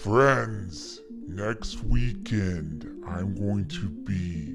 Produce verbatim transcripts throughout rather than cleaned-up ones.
Friends, next weekend I'm going to be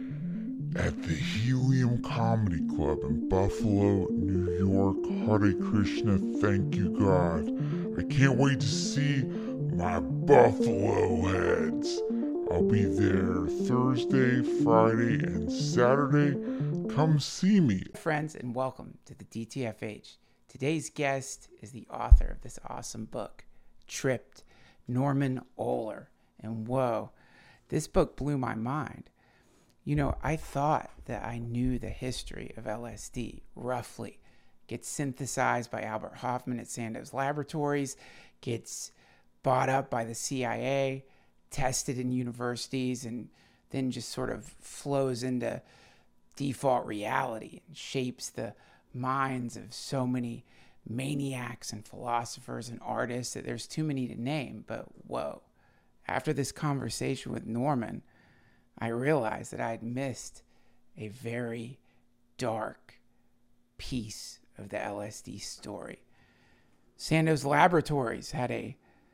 at the Helium Comedy Club in Buffalo, New York. Hare Krishna, thank you God. I can't wait to see my Buffalo heads. I'll be there Thursday, Friday, and Saturday. Come see me. Friends, and welcome to the D T F H. Today's guest is the author of this awesome book, Tripped, Norman Ohler. And whoa, this book blew my mind. You know, I thought that I knew the history of L S D roughly. Gets synthesized by Albert Hofmann at Sandoz Laboratories, gets bought up by the C I A, tested in universities, and then just sort of flows into default reality and shapes the minds of so many maniacs and philosophers and artists that there's too many to name. But whoa, after this conversation with Norman, I realized that I had missed a very dark piece of the L S D story. Sandoz Laboratories had a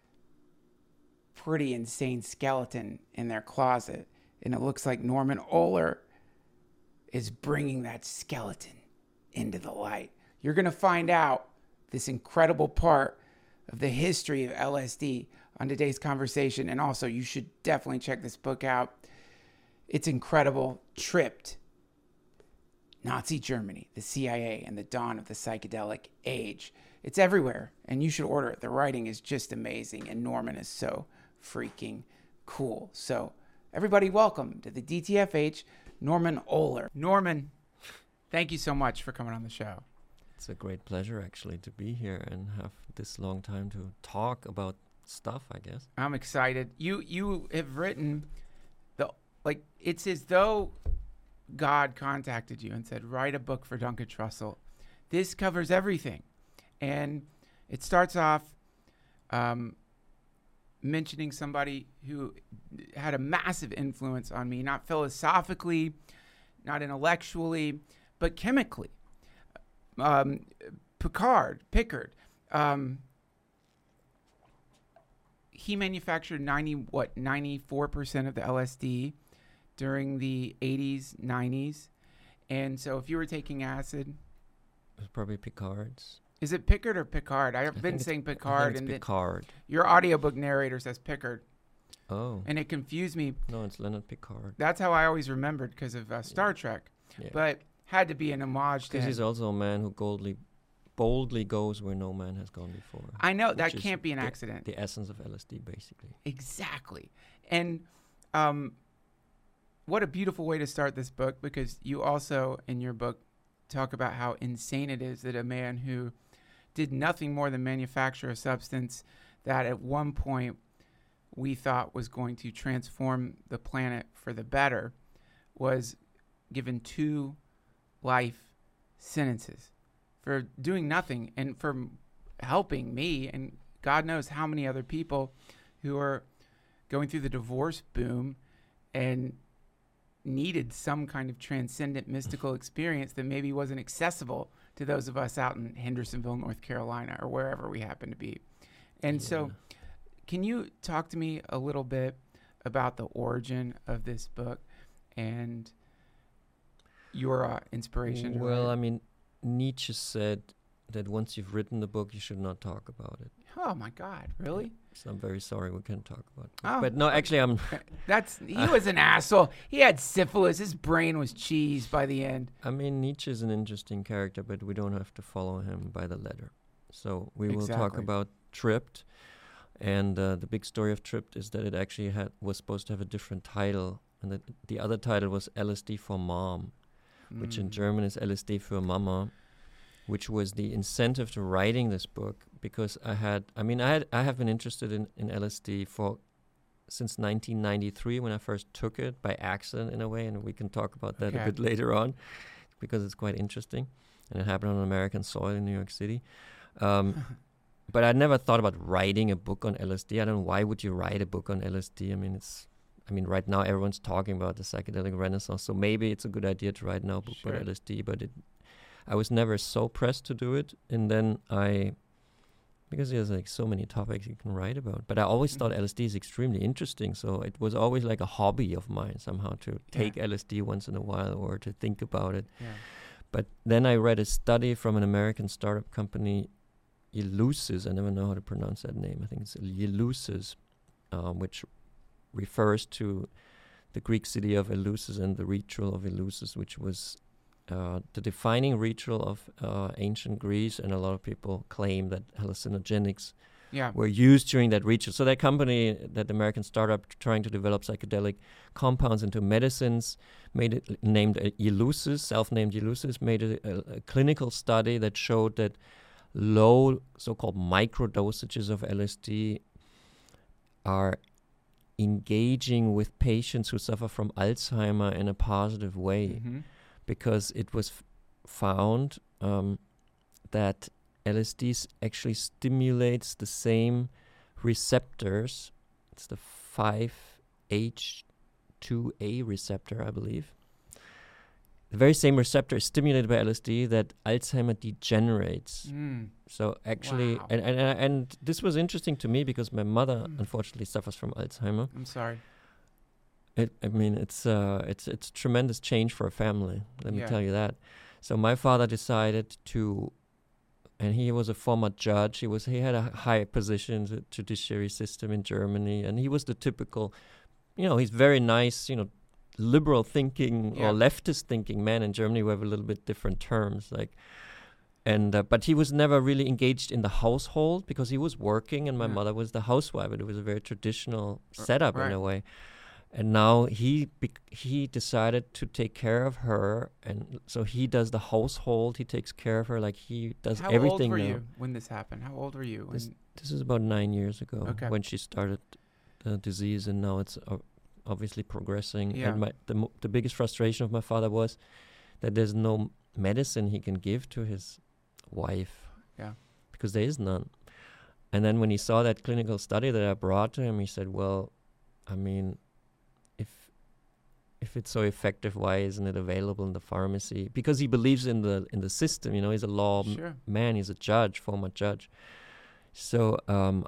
pretty insane skeleton in their closet, and it looks like Norman Ohler is bringing that skeleton into the light. You're going to find out this incredible part of the history of L S D on today's conversation. And also, you should definitely check this book out. It's incredible. Tripped. Nazi Germany, the C I A, and the dawn of the psychedelic age. It's everywhere, and you should order it. The writing is just amazing, and Norman is so freaking cool. So, everybody, welcome to the D T F H, Norman Ohler. Norman, thank you so much for coming on the show. It's a great pleasure, actually, to be here and have this long time to talk about stuff, I guess. I'm excited. You you have written, the like, it's as though God contacted you and said, write a book for Duncan Trussell. This covers everything. And it starts off um, mentioning somebody who had a massive influence on me, not philosophically, not intellectually, but chemically. Um, Picard, Pickard. Um, he manufactured ninety what ninety-four percent of the L S D during the eighties, nineties, and so if you were taking acid, it's probably Picard's. Is it Pickard or Picard? I've I been saying Picard, and Picard. Your audiobook narrator says Pickard. Oh, and it confused me. No, it's Leonard Picard. That's how I always remembered because of uh, Star yeah. Trek, yeah. But had to be an homage to him. Because he's also a man who boldly, boldly goes where no man has gone before. I know that can't be an the, accident. The essence of L S D, basically. Exactly, and um. What a beautiful way to start this book, because you also, in your book, talk about how insane it is that a man who did nothing more than manufacture a substance that at one point we thought was going to transform the planet for the better was given two life sentences for doing nothing and for helping me and God knows how many other people who are going through the divorce boom and needed some kind of transcendent mystical experience that maybe wasn't accessible to those of us out in Hendersonville, North Carolina, or wherever we happen to be. And yeah. So can you talk to me a little bit about the origin of this book and your uh, inspiration? Well, I mean, Nietzsche said that once you've written the book, you should not talk about it. Oh my God, really? So I'm very sorry we can't talk about it. Oh, but no, actually, I'm... That's He was an asshole. He had syphilis. His brain was cheese by the end. I mean, Nietzsche is an interesting character, but we don't have to follow him by the letter. So we exactly. will talk about Tripped. And uh, the big story of Tripped is that it actually had was supposed to have a different title. And that the other title was L S D for Mom, mm. which in German is L S D für Mama, which was the incentive to writing this book, because I had, I mean, I had, I have been interested in, in L S D for since nineteen ninety-three when I first took it by accident in a way, and we can talk about that okay. a bit later on, because it's quite interesting, and it happened on American soil in New York City. Um, but I never thought about writing a book on L S D. I don't know, why would you write a book on L S D? I mean, it's, I mean, right now everyone's talking about the psychedelic renaissance, so maybe it's a good idea to write now a book sure. about L S D, but it, I was never so pressed to do it. And then I because there's like so many topics you can write about. But I always Mhm. thought L S D is extremely interesting, so it was always like a hobby of mine somehow to take L S D once in a while or to think about it. Yeah. But then I read a study from an American startup company, Eleusis. I never know how to pronounce that name. I think it's Eleusis, um, which refers to the Greek city of Eleusis and the ritual of Eleusis, which was uh, the defining ritual of uh, ancient Greece. And a lot of people claim that hallucinogenics Yeah. were used during that ritual. So that company, that American startup t- trying to develop psychedelic compounds into medicines, made it named uh, Eleusis, self-named Eleusis, made a, a, a clinical study that showed that low, so-called micro dosages of L S D are engaging with patients who suffer from Alzheimer in a positive way, Mm-hmm. because it was f- found um, that L S D s- actually stimulates the same receptors. It's the five H two A receptor, I believe. The very same receptor is stimulated by L S D that Alzheimer degenerates. Mm. So actually, Wow. and, and and and this was interesting to me because my mother Mm. unfortunately suffers from Alzheimer. I'm sorry. It, I mean, it's uh, it's it's tremendous change for a family. Let me Yeah. tell you that. So my father decided to, and he was a former judge. He was he had a high position in the judiciary system in Germany, and he was the typical, you know, he's very nice, you know, liberal thinking Yeah. or leftist thinking man in Germany. We have a little bit different terms, like. And uh, but he was never really engaged in the household because he was working, and my Yeah. mother was the housewife. And it was a very traditional R- setup in right. a way. And now he bec- he decided to take care of her, and so he does the household. He takes care of her, like he does How everything old were now. you when this happened? How old were you? This- When, This is about nine years ago Okay. when she started the disease, and now it's uh, obviously progressing. Yeah. And my the mo- the biggest frustration of my father was that there's no medicine he can give to his wife. Yeah. Because there is none. And then when he saw that clinical study that I brought to him, he said, "Well, I mean, if if it's so effective, why isn't it available in the pharmacy?" Because he believes in the in the system. You know, he's a law m- sure. man. He's a judge, former judge. So um,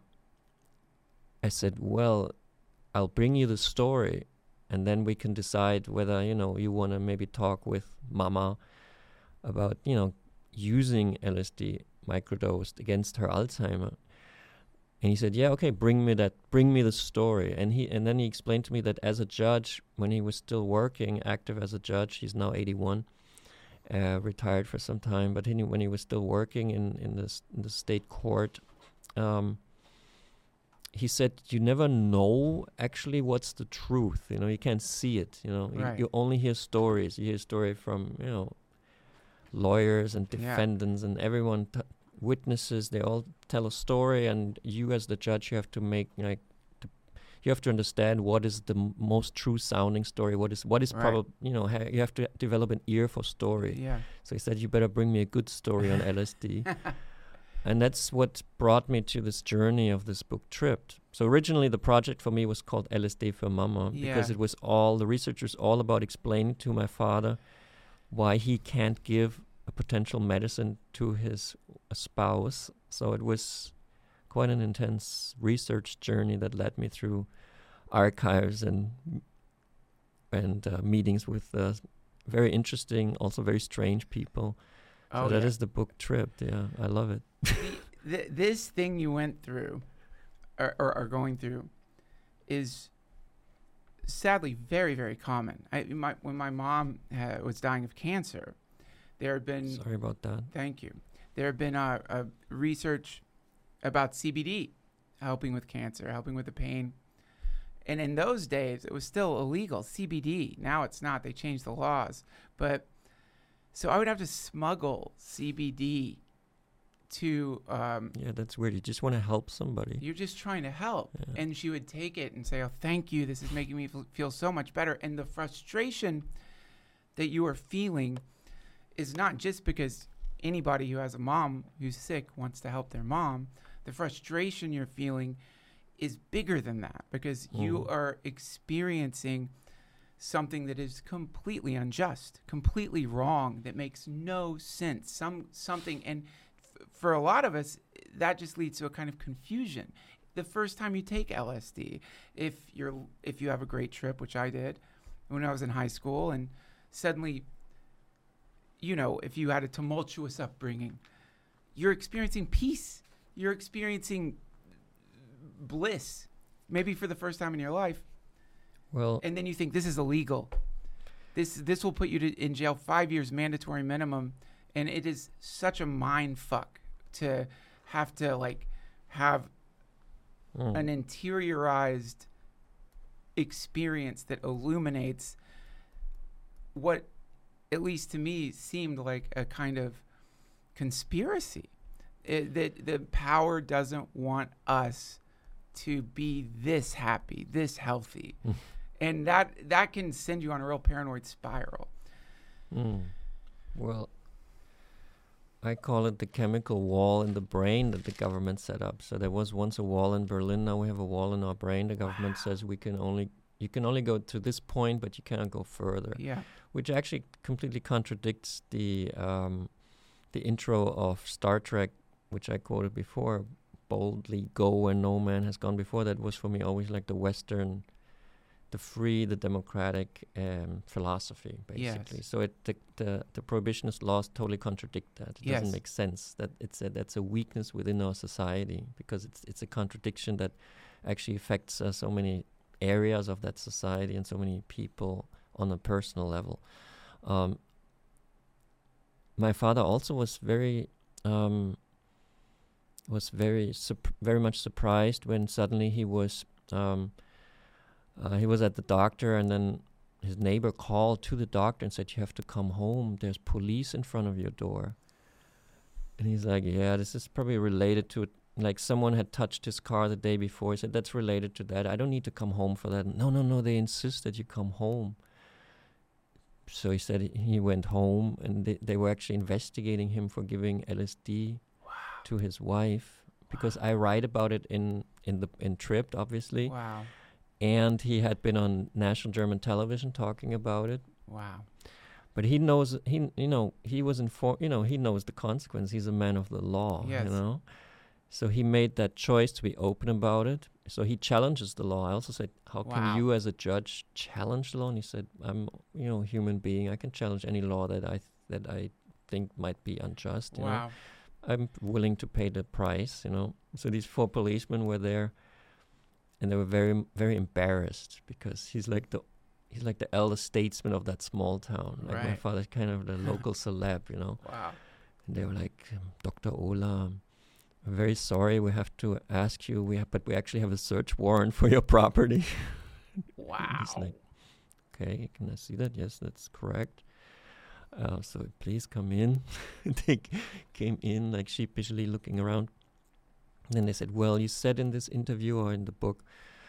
I said, "Well, I'll bring you the story, and then we can decide whether you know you want to maybe talk with Mama about you know using L S D microdosed against her Alzheimer." And he said, "Yeah, okay, bring me that, bring me the story." And he and then he explained to me that as a judge, when he was still working, active as a judge, he's now eighty-one, uh, retired for some time. But he, when he was still working in in the s- in the state court, um, he said, "You never know actually what's the truth. You know, you can't see it. You know, Right. you, you only hear stories. You hear story from you know lawyers and Yeah. defendants and everyone." T- witnesses, they all tell a story, and you as the judge, you have to make like the, you have to understand what is the m- most true sounding story, what is what is Right. probably you know ha- you have to develop an ear for story. Yeah. So he said, "You better bring me a good story on L S D." And that's what brought me to this journey of this book, Tripped. So originally the project for me was called L S D for Mama, because Yeah. it was all, the research was all about explaining to my father why he can't give a potential medicine to his uh, spouse. So it was quite an intense research journey that led me through archives and and uh, meetings with uh, very interesting, also very strange people. Oh, So that yeah. is the book Tripped. Yeah, I love it. Th- this thing you went through or, or are going through is sadly very, very common. I, my, when my mom uh, was dying of cancer, there had been, Sorry about that. thank you, there had been a, a research about C B D helping with cancer, helping with the pain. And in those days, it was still illegal, C B D. Now it's not. They changed the laws. But so I would have to smuggle C B D to um, Yeah, that's weird. You just want to help somebody. you're just trying to help. Yeah. And she would take it and say, "Oh, thank you. This is making me f- feel so much better." And the frustration that you are feeling is not just because anybody who has a mom who's sick wants to help their mom. The frustration you're feeling is bigger than that because you Mhm. are experiencing something that is completely unjust, completely wrong, that makes no sense. Some something, and f- for a lot of us, that just leads to a kind of confusion. The first time you take L S D, if you're if you have a great trip, which I did when I was in high school, and suddenly, you know, if you had a tumultuous upbringing, you're experiencing peace. You're experiencing bliss, maybe for the first time in your life. Well, and then you think, this is illegal. This this will put you to, in jail five years, mandatory minimum. And it is such a mind fuck to have to like have mm. an interiorized experience that illuminates what, at least to me, seemed like a kind of conspiracy. It, that the power doesn't want us to be this happy, this healthy. And that that can send you on a real paranoid spiral. Mm. Well, I call it the chemical wall in the brain that the government set up. So there was once a wall in Berlin. Now we have a wall in our brain. The government wow. says we can only you can only go to this point, but you cannot go further. Yeah, which actually completely contradicts the um, the intro of Star Trek, which I quoted before. Boldly go where no man has gone before. That was for me always like the Western, the free, the democratic um, philosophy, basically. Yes. So it the, the the prohibitionist laws totally contradict that. It yes. doesn't make sense. That it's a, that's a weakness within our society, because it's it's a contradiction that actually affects uh, so many areas of that society and so many people on a personal level. Um, my father also was very. Um, was very sup- very much surprised when suddenly he was um, uh, he was at the doctor, and then his neighbor called to the doctor and said, "You have to come home. There's police in front of your door." And he's like, "Yeah, this is probably related to it. Like someone had touched his car the day before." He said, "That's related to that. I don't need to come home for that." No, no, no. They insist that you come home. So he said he, he went home, and they, they were actually investigating him for giving L S D to his wife, because wow. I write about it in in the in Tripped, obviously. Wow. And he had been on national German television talking about it. Wow. But he knows he you know he was informed. You know he knows the consequence. He's a man of the law. Yes. You know, so he made that choice to be open about it. So he challenges the law. I also said, "How wow. can you, as a judge, challenge the law?" And he said, "I'm you know a human being. I can challenge any law that I th- that I think might be unjust." You wow. know? I'm willing to pay the price, you know. So these four policemen were there, and they were very, very embarrassed, because he's like the, he's like the elder statesman of that small town. Like right. my father's kind of the local celeb, you know. Wow. And they were like, um, "Doctor Ola, I'm very sorry, we have to ask you. We have, but we actually have a search warrant for your property." Wow. He's like, "Okay, can I see that?" "Yes, that's correct." Uh, so please come in. They c- came in like sheepishly looking around. And then they said, "Well, you said in this interview or in the book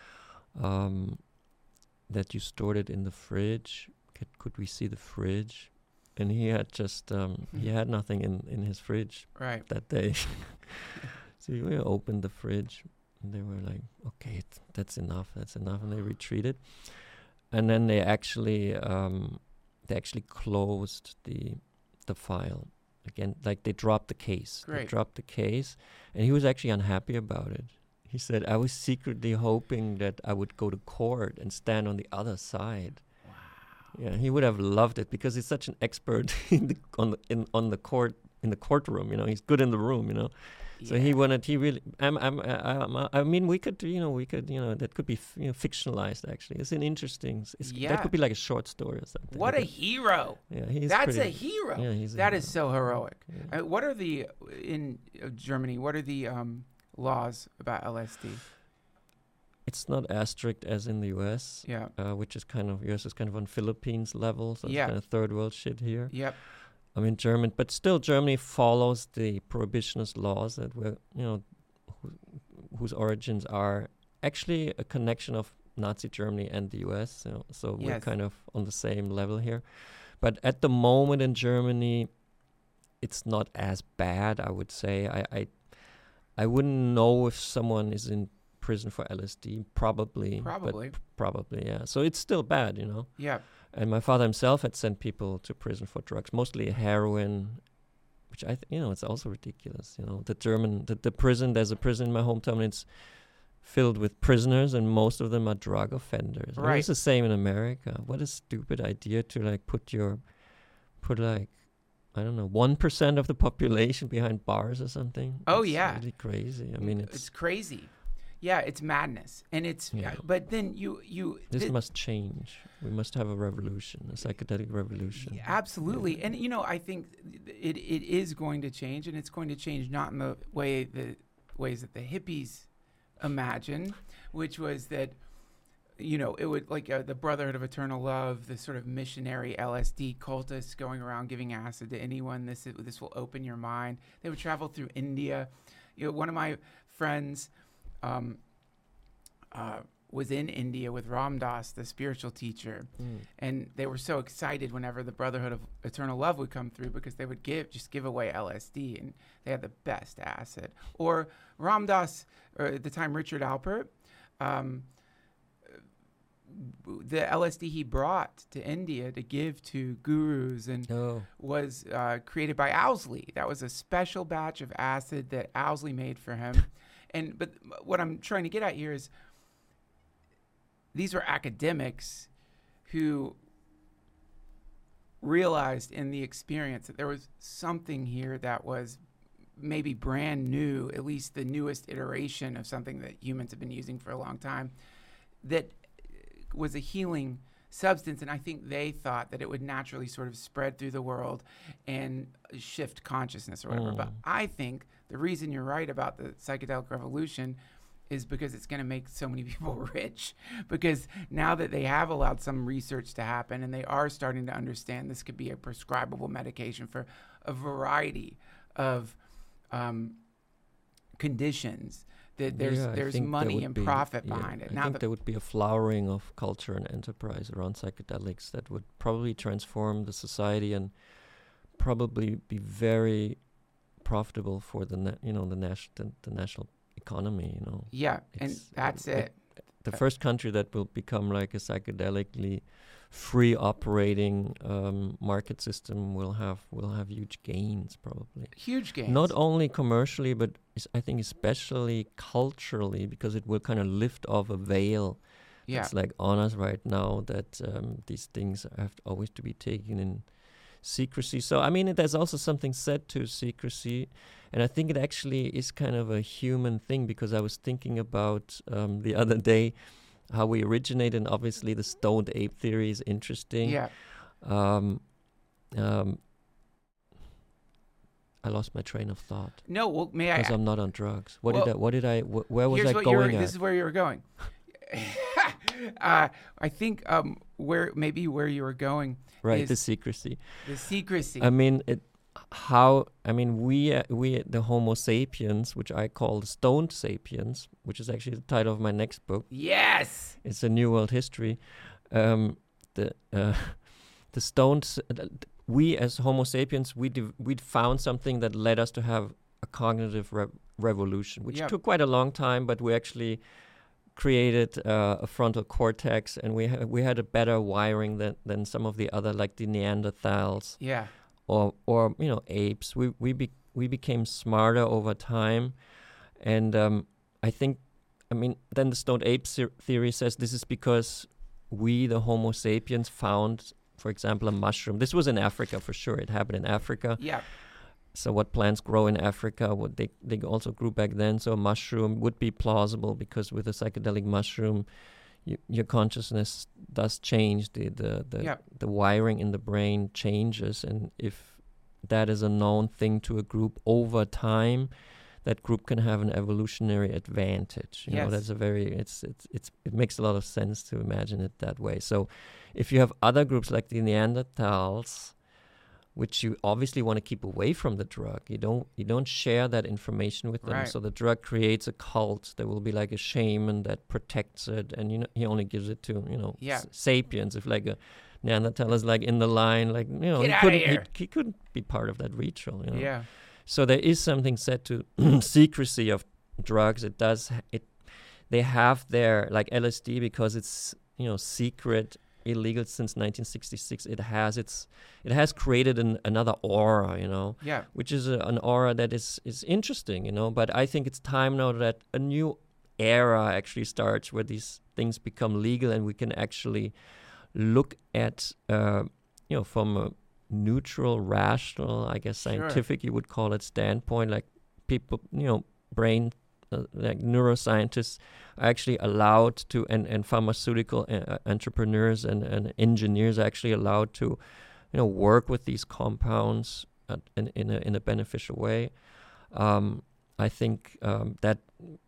um, that you stored it in the fridge. Could, could we see the fridge?" And he had just, um, he had nothing in, in his fridge right. that day. So we opened the fridge, and they were like, "Okay, t- that's enough, that's enough." And they retreated. And then they actually... Um, They actually closed the the file again. Like they dropped the case. Great. They dropped the case, and he was actually unhappy about it. He said, "I was secretly hoping that I would go to court and stand on the other side." Wow. Yeah, he would have loved it, because he's such an expert in the on the in on the court in the courtroom. You know, he's good in the room. You know. So yeah. he wanted, he really, I'm, I'm, I, I'm, I mean, we could, you know, we could, you know, that could be, f- you know, fictionalized, actually. It's an interesting, it's, Yeah. that could be like a short story or something. What a But hero. yeah, he's That's pretty, a hero. Yeah, he's a That hero. is so heroic. Yeah. Uh, what are the, in uh, Germany, what are the um, laws about L S D? It's not as strict as in the U S, Yeah. uh, which is kind of, U S is kind of on Philippines level, so Yeah. it's kind of third world shit here. Yep. I mean, German, but still Germany follows the prohibitionist laws that were, you know, wh- whose origins are actually a connection of Nazi Germany and the U S. You know, so we're Yes. kind of on the same level here. But at the moment in Germany, it's not as bad, I would say. I, I, I wouldn't know if someone is in prison for L S D. Probably. Probably. But probably, yeah. So it's still bad, you know. Yeah. And my father himself had sent people to prison for drugs, mostly heroin, which I, th- you know, it's also ridiculous. You know, the German, the, the prison. There's a prison in my hometown. And it's filled with prisoners, and most of them are drug offenders. I mean, Right. it's the same in America. What a stupid idea to like put your, put like, I don't know, one percent of the population behind bars or something. Oh, It's yeah. really crazy. I mean, it's, it's crazy. Yeah, it's madness, and it's. Yeah. But then you you. this thi- must change. We must have a revolution, a psychedelic revolution. Yeah, absolutely, and you know, I think it it is going to change, and it's going to change not in the way the ways that the hippies imagine, which was that, you know, it would like uh, the Brotherhood of Eternal Love, the sort of missionary L S D cultists going around giving acid to anyone. This is, this will open your mind. They would travel through India. You know, one of my friends um, uh, was in India with Ram Dass, the spiritual teacher, Mm. and they were so excited whenever the Brotherhood of Eternal Love would come through because they would give just give away L S D, and they had the best acid. Or Ram Dass, or at the time Richard Alpert, um, the L S D he brought to India to give to gurus and Oh, was uh, created by Owsley. That was a special batch of acid that Owsley made for him. And but what I'm trying to get at here is these were academics who realized in the experience that there was something here that was maybe brand new, at least the newest iteration of something that humans have been using for a long time, that was a healing substance. And I think they thought that it would naturally sort of spread through the world and shift consciousness or whatever. Mm. But I think the reason you're right about the psychedelic revolution is because it's going to make so many people rich. Because now that they have allowed some research to happen and they are starting to understand this could be a prescribable medication for a variety of um, conditions, that there's yeah, I there's think there money would and be- profit yeah, behind it. I Now think that there would be a flowering of culture and enterprise around psychedelics that would probably transform the society and probably be very profitable for the na- you know the national the, the national economy. You know, yeah, and It's- that's it- it. the Uh, first country that will become like a psychedelically free operating um, market system will have will have huge gains probably. Huge gains. Not only commercially, but is, I think especially culturally, because it will kind of lift off a veil yeah, that's like on us right now, that um, these things have to always to be taken in secrecy. So I mean, there's also something said to secrecy, and I think it actually is kind of a human thing, because I was thinking about um, the other day how we originated, and obviously the stoned ape theory is interesting. yeah. Um, um, I lost my train of thought No, well, may I? because I'm not on drugs. What Well, did I? What did I? Wh- where was here's I what you were, going at? This is where you were going. uh, I think um, where maybe where you were going, right, is the secrecy. the secrecy. I mean, it. How? I mean, we uh, we the Homo sapiens, which I call the stoned sapiens, which is actually the title of my next book. yes. It's a New World History. Um, the uh, the stoned. s- uh, th- We as Homo sapiens, we div- we found something that led us to have a cognitive re- revolution, which Yep. took quite a long time, but we actually created uh, a frontal cortex, and we ha- we had a better wiring than than some of the other, like the Neanderthals Yeah. or or you know apes. We we be- we became smarter over time, and um, I think, I mean, then the stoned ape ser- theory says this is because we, the Homo sapiens, found, for example, a mushroom. This was in Africa for sure. It happened in Africa. Yeah. So what plants grow in Africa, what they they also grew back then. So a mushroom would be plausible, because with a psychedelic mushroom, you, your consciousness does change. The the the, Yeah. the wiring in the brain changes, and if that is a known thing to a group over time, that group can have an evolutionary advantage. You know, Yes. that's a very it's it's it's it makes a lot of sense to imagine it that way. So if you have other groups like the Neanderthals, which you obviously want to keep away from the drug, you don't you don't share that information with them. Right. So the drug creates a cult. There will be like a shaman that protects it, and you know he only gives it to you know Yeah. s- sapiens. If like a Neanderthal is like in the line, like you know Get he outta couldn't here. He, he couldn't be part of that ritual. You know? Yeah. So there is something said to secrecy of drugs. It does ha- it. They have their like L S D, because it's you know secret. illegal since nineteen sixty-six, it has its it has created an, another aura, you know, Yeah. which is a, an aura that is is interesting, you know. But I think it's time now that a new era actually starts where these things become legal and we can actually look at, uh, you know, from a neutral, rational, I guess Sure. scientific, you would call it, standpoint, like people, you know, brain, uh, like neuroscientists are actually allowed to, and, and pharmaceutical uh, entrepreneurs and, and engineers are actually allowed to, you know, work with these compounds uh, in, in, a, in a beneficial way. Um, I think um, that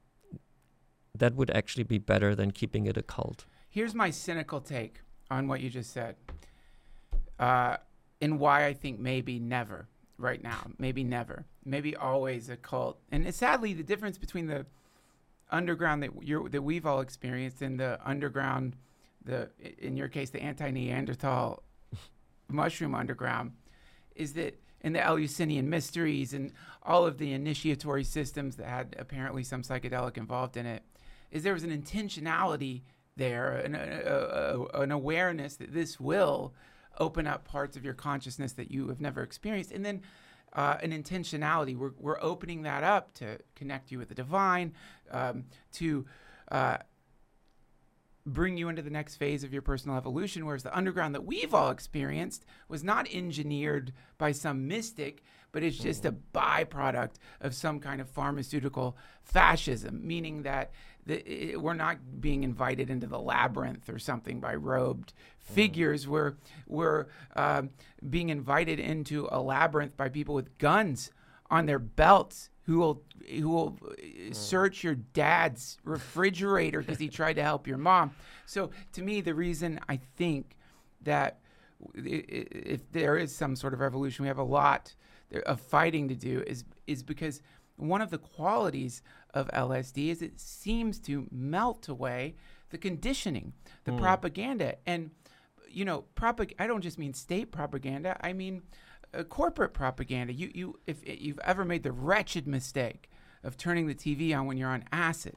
that would actually be better than keeping it a cult. Here's my cynical take on what you just said, uh, and why I think maybe never right now, maybe never, maybe always a cult. And it's sadly the difference between the underground that you're that we've all experienced and the underground, the in your case the anti-Neanderthal mushroom underground, is that in the Eleusinian mysteries and all of the initiatory systems that had apparently some psychedelic involved in it, is there was an intentionality there, an, a, a, an awareness that this will open up parts of your consciousness that you have never experienced. And then uh, an intentionality, we're, we're opening that up to connect you with the divine, um, to uh, bring you into the next phase of your personal evolution, whereas the underground that we've all experienced was not engineered by some mystic, but it's just a byproduct of some kind of pharmaceutical fascism, meaning that the, it, we're not being invited into the labyrinth or something by robed figures. We're, we're uh, being invited into a labyrinth by people with guns on their belts who will who will search your dad's refrigerator because he tried to help your mom. So to me, the reason I think that if there is some sort of revolution, we have a lot of fighting to do, is is because one of the qualities of L S D is it seems to melt away the conditioning, the mm. propaganda. And, you know, propag- I don't just mean state propaganda, I mean uh, corporate propaganda. You, you, if, if you've ever made the wretched mistake of turning the T V on when you're on acid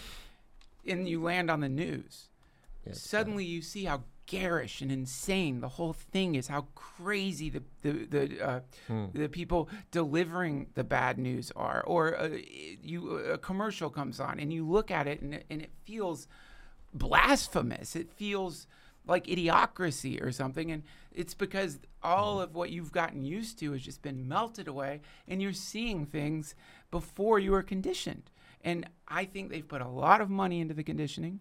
and you land on the news, yes, suddenly you see how garish and insane the whole thing is, how crazy the the the, uh, hmm. the people delivering the bad news are. Or uh, you a commercial comes on and you look at it and it, and it feels blasphemous. It feels like idiocracy or something, and it's because all of what you've gotten used to has just been melted away, and you're seeing things before you were conditioned. And I think they've put a lot of money into the conditioning,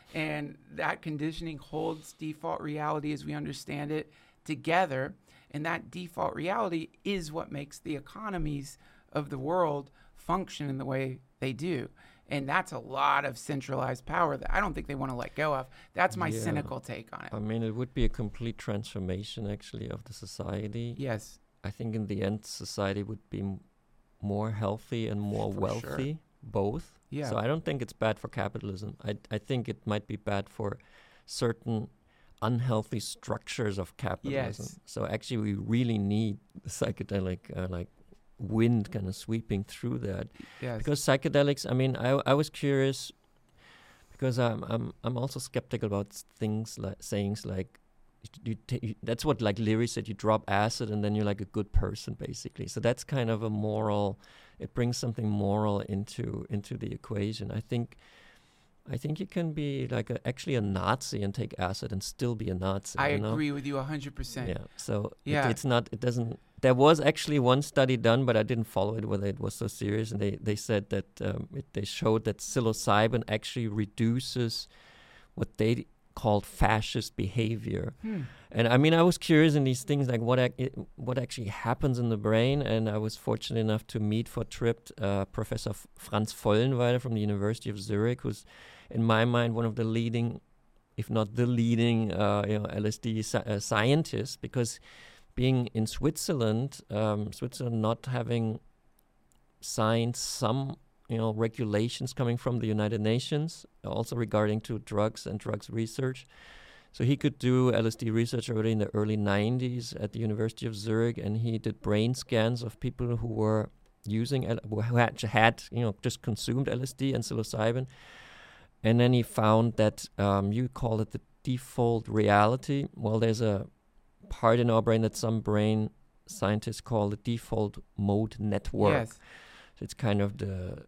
and that conditioning holds default reality as we understand it together, and that default reality is what makes the economies of the world function in the way they do. And that's a lot of centralized power that I don't think they want to let go of. That's my yeah. cynical take on it. I mean, it would be a complete transformation, actually, of the society. Yes. I think in the end, society would be m- more healthy and more for wealthy, sure. both. Yeah. So I don't think it's bad for capitalism. I I think it might be bad for certain unhealthy structures of capitalism. Yes. So actually, we really need the psychedelic, uh, like, wind kind of sweeping through that. Yes. Because psychedelics, I mean, I I was curious because I'm I'm I'm also skeptical about things like sayings like you, t- you that's what like Leary said, you drop acid and then you're like a good person basically. So that's kind of a moral, it brings something moral into into the equation. I think I think you can be like a, actually a Nazi and take acid and still be a Nazi. I you know? agree with you one hundred percent. Yeah. So yeah. It, it's not, it doesn't, there was actually one study done, but I didn't follow it whether it was so serious. And they, they said that um, it, they showed that psilocybin actually reduces what they called fascist behavior. Hmm. And I mean, I was curious in these things, like what ac- it, what actually happens in the brain. And I was fortunate enough to meet for Tripped uh, Professor F- Franz Vollenweider from the University of Zurich, who's, in my mind, one of the leading, if not the leading, uh, you know, L S D sci- uh, scientists, because being in Switzerland, um, Switzerland not having signed some, you know, regulations coming from the United Nations, also regarding to drugs and drugs research. So he could do L S D research already in the early nineties at the University of Zurich, and he did brain scans of people who were using, L- who had, had, you know, just consumed L S D and psilocybin. And then he found that um, you call it the default reality. Well, there's a part in our brain that some brain scientists call the default mode network. Yes. So it's kind of the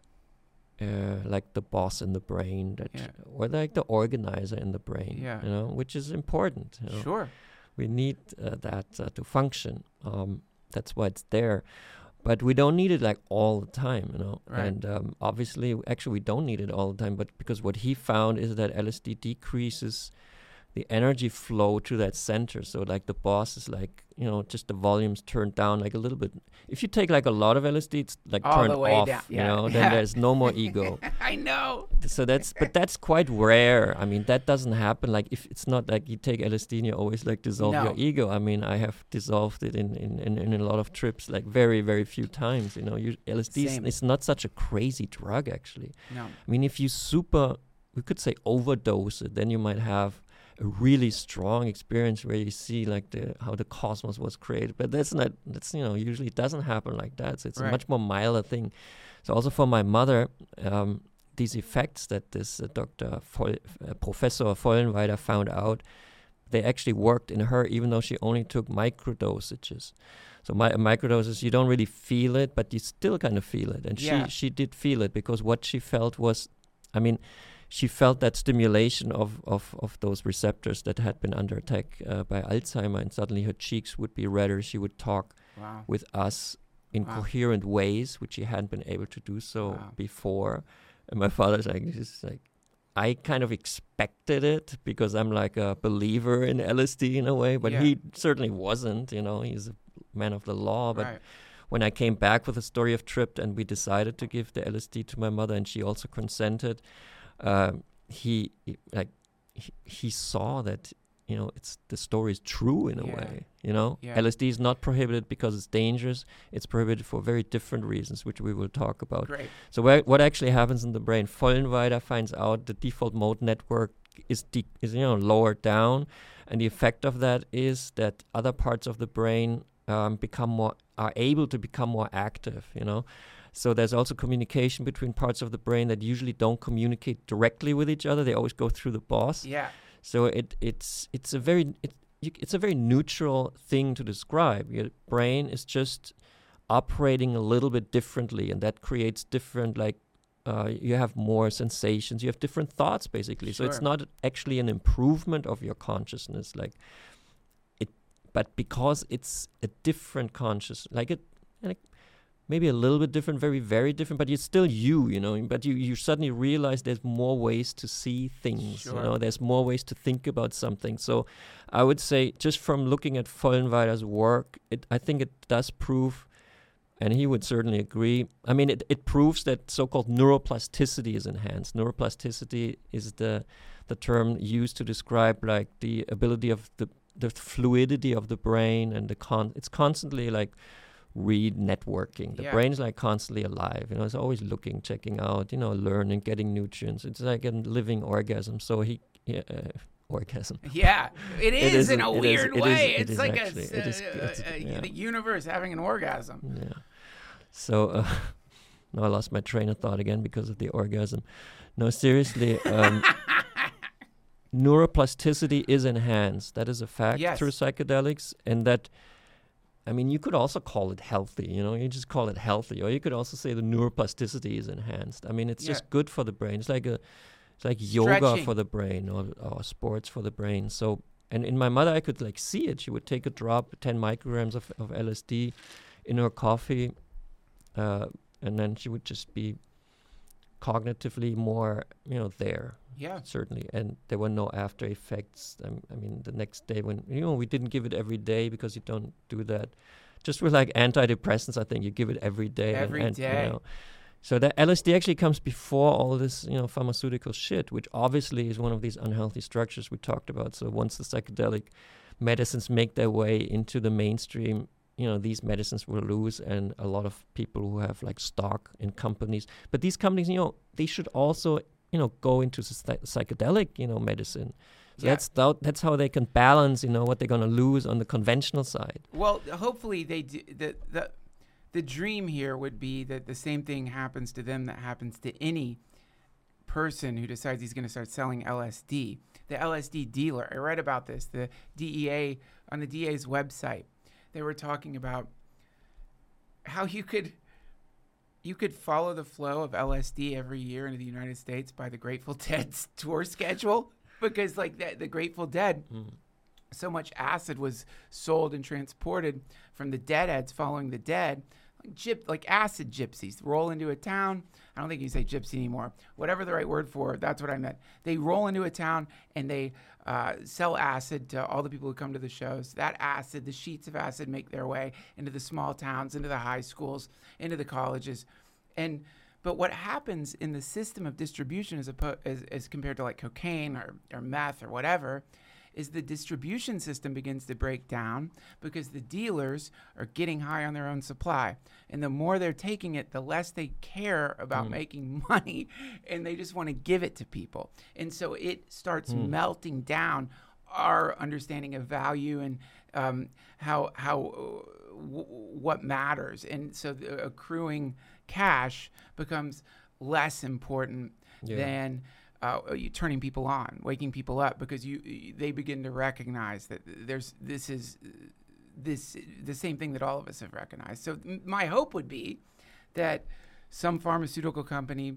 uh, like the boss in the brain, that, Yeah. or like the organizer in the brain. Yeah. You know, which is important. You know. Sure. We need uh, that uh, to function. Um, that's why it's there. But we don't need it like all the time, you know. Right. And um, obviously, actually, we don't need it all the time. But because what he found is that L S D decreases the energy flow to that center. So like the boss is like, you know, just the volume's turned down like a little bit. If you take like a lot of L S D, it's like All turned the way off, down, you yeah. know, then there's no more ego. I know. So that's, but that's quite rare. I mean, that doesn't happen. Like if it's not like you take L S D and you always like dissolve No. your ego. I mean, I have dissolved it in, in, in, in a lot of trips, like very, very few times, you know. You, L S D is Same. it's not such a crazy drug, actually. No. I mean, if you super, we could say overdose it, then you might have a really strong experience where you see like the how the cosmos was created. But that's not, that's, you know, usually it doesn't happen like that. So it's Right. a much more milder thing. So also for my mother, um, these effects that this uh, Doctor Voll, uh, Professor Vollenweider found out, they actually worked in her, even though she only took microdosages. So my microdoses, you don't really feel it, but you still kind of feel it. And Yeah. she she did feel it, because what she felt was, I mean, she felt that stimulation of, of, of those receptors that had been under attack uh, by Alzheimer, and suddenly her cheeks would be redder. She would talk Wow. with us in Wow. coherent ways, which she hadn't been able to do so Wow. before. And my father's like, this is like, I kind of expected it because I'm like a believer in L S D in a way, but Yeah. he certainly wasn't, you know, he's a man of the law. But Right. when I came back with the story of Tripped and we decided to give the L S D to my mother and she also consented, um, he, he like he, he saw that, you know, it's the story is true in a Yeah. way. You know, Yeah. L S D is not prohibited because it's dangerous. It's prohibited for very different reasons, which we will talk about. Great. So where, what actually happens in the brain? Vollenweider finds out the default mode network is de- is you know lowered down, and the effect of that is that other parts of the brain um, become more are able to become more active. You know. So there's also communication between parts of the brain that usually don't communicate directly with each other. They always go through the boss. Yeah. So it it's it's a very it, you, it's a very neutral thing to describe. Your brain is just operating a little bit differently, and that creates different like uh, you have more sensations. You have different thoughts basically. So it's Sure. not actually an improvement of your consciousness, like it, but because it's a different conscious, like it. Like maybe a little bit different, very, very different, but you're still you, you know, but you, you suddenly realize there's more ways to see things, Sure. you know, there's more ways to think about something. So I would say just from looking at Vollenweider's work, it, I think it does prove, and he would certainly agree, I mean, it, it proves that so-called neuroplasticity is enhanced. Neuroplasticity is the the term used to describe like the ability of the, the fluidity of the brain, and the con, it's constantly like, re-networking. The Yeah. brain's like constantly alive, you know, it's always looking, checking out, you know, learning, getting nutrients. It's like a living orgasm. So he, yeah, uh, orgasm. Yeah, it is is in a- a it is- weird it is- way. it it's is like a, actually- s- it is- uh, it's- uh, yeah. the universe having an orgasm. Yeah. So, uh, now I lost my train of thought again because of the orgasm. No, seriously, um, neuroplasticity is enhanced. That is a fact Yes. through psychedelics, and that, I mean, you could also call it healthy, you know, you just call it healthy, or you could also say the neuroplasticity is enhanced. I mean, it's Yeah. just good for the brain. It's like a, it's like yoga Stretching. for the brain, or, or sports for the brain. So, and in my mother, I could like see it. She would take a drop, ten micrograms of, of L S D in her coffee, uh, and then she would just be cognitively more, you know, there. Yeah. Certainly, and there were no after effects. Um, I mean, the next day when, you know, we didn't give it every day because you don't do that. Just with like antidepressants, I think you give it every day. Every and, and, day. You know, so the L S D actually comes before all this, you know, pharmaceutical shit, which obviously is one of these unhealthy structures we talked about. So once the psychedelic medicines make their way into the mainstream, you know, these medicines will lose, and a lot of people who have like stock in companies. But these companies, you know, they should also, you know, go into psy- psychedelic, you know, medicine. So Yeah. that's th- that's how they can balance, you know, what they're going to lose on the conventional side. Well, hopefully they do. The, the, the dream here would be that the same thing happens to them that happens to any person who decides he's going to start selling L S D. the L S D dealer. I read about this. The D E A, on the D E A's website, they were talking about how you could you could follow the flow of L S D every year into the United States by the Grateful Dead's tour schedule, because like the, the Grateful Dead, mm. so much acid was sold and transported from the Deadheads following the Dead, like, gyp, like acid gypsies roll into a town. I don't think you say gypsy anymore. Whatever the right word for it, that's what I meant. They roll into a town and they uh, sell acid to all the people who come to the shows. That acid, the sheets of acid, make their way into the small towns, into the high schools, into the colleges. And but what happens in the system of distribution as, oppo- as, as compared to like cocaine or, or meth or whatever, is the distribution system begins to break down because the dealers are getting high on their own supply. And the more they're taking it, the less they care about mm. making money, and they just want to give it to people. And so it starts mm. melting down our understanding of value and um, how, how uh, w- what matters. And so the accruing cash becomes less important yeah. than Uh, you turning people on, waking people up, because you they begin to recognize that there's this is this the same thing that all of us have recognized. So m- my hope would be that some pharmaceutical company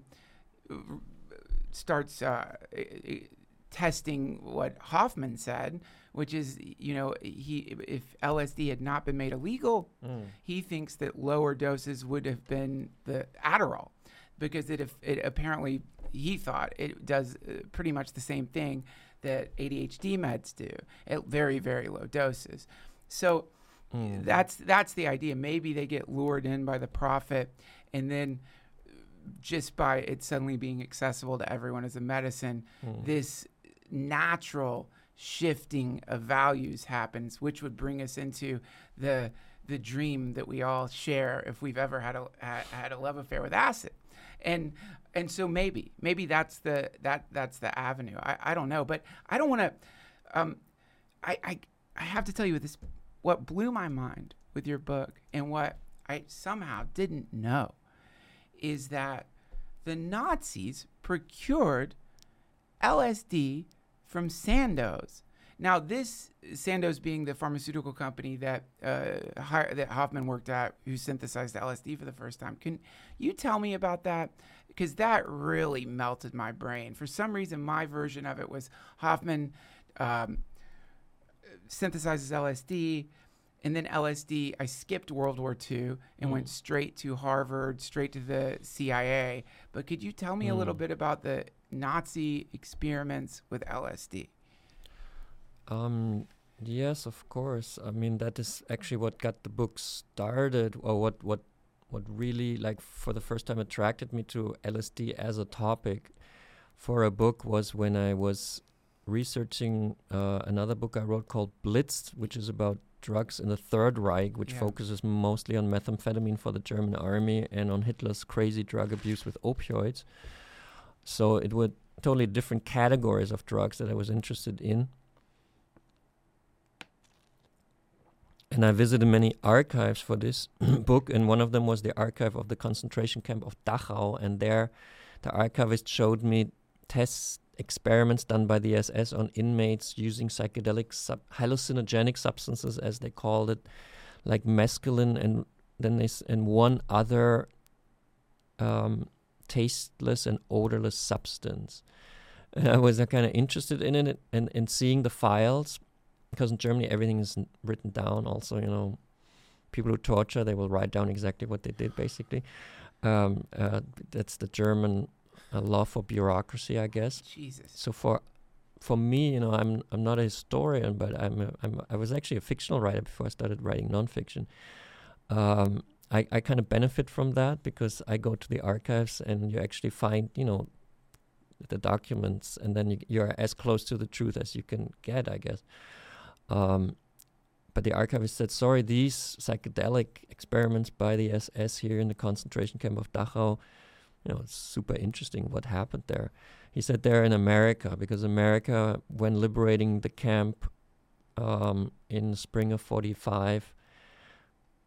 starts uh, testing what Hoffman said, which is, you know, he if L S D had not been made illegal, mm. he thinks that lower doses would have been the Adderall, because it, if it apparently. He thought it does uh, pretty much the same thing that A D H D meds do at very, very low doses. So mm. that's that's the idea. Maybe they get lured in by the profit, and then just by it suddenly being accessible to everyone as a medicine, mm. this natural shifting of values happens, which would bring us into the the dream that we all share if we've ever had a had, had a love affair with acid. And and so maybe maybe that's the that that's the avenue. I, I don't know, but I don't want to. Um, I, I I have to tell you this. What blew my mind with your book, and what I somehow didn't know, is that the Nazis procured L S D from Sandoz. Now, this Sandoz being the pharmaceutical company that uh, hi, that Hoffman worked at, who synthesized L S D for the first time. Can you tell me about that? Because that really melted my brain. For some reason, my version of it was Hoffman um, synthesizes L S D, and then L S D, I skipped World War Two and mm. went straight to Harvard, straight to the C I A. But could you tell me mm. a little bit about the Nazi experiments with L S D? Um, yes, of course. I mean, that is actually what got the book started, or what, what, what really, like, for the first time attracted me to L S D as a topic for a book was when I was researching uh, another book I wrote called Blitz, which is about drugs in the Third Reich, which yeah. focuses mostly on methamphetamine for the German army and on Hitler's crazy drug abuse with opioids. So it were totally different categories of drugs that I was interested in. And I visited many archives for this book, and one of them was the archive of the concentration camp of Dachau, and there the archivist showed me test experiments done by the S S on inmates using psychedelic sub- hallucinogenic substances, as they called it, like mescaline and then they s- and one other um, tasteless and odorless substance. And I was uh, kind of interested in it and in seeing the files. Because in Germany, everything is n- written down. Also, you know, people who torture, they will write down exactly what they did, basically. Um, uh, that's the German uh, law for bureaucracy, I guess. Jesus. So for for me, you know, I'm I'm not a historian, but I'm, a, I'm I was actually a fictional writer before I started writing nonfiction. Um, I, I kind of benefit from that because I go to the archives and you actually find, you know, the documents, and then you, you're as close to the truth as you can get, I guess. Um, but the archivist said, sorry, these psychedelic experiments by the S S here in the concentration camp of Dachau, you know, it's super interesting what happened there. He said they're in America, because America, when liberating the camp um, in the spring of forty-five,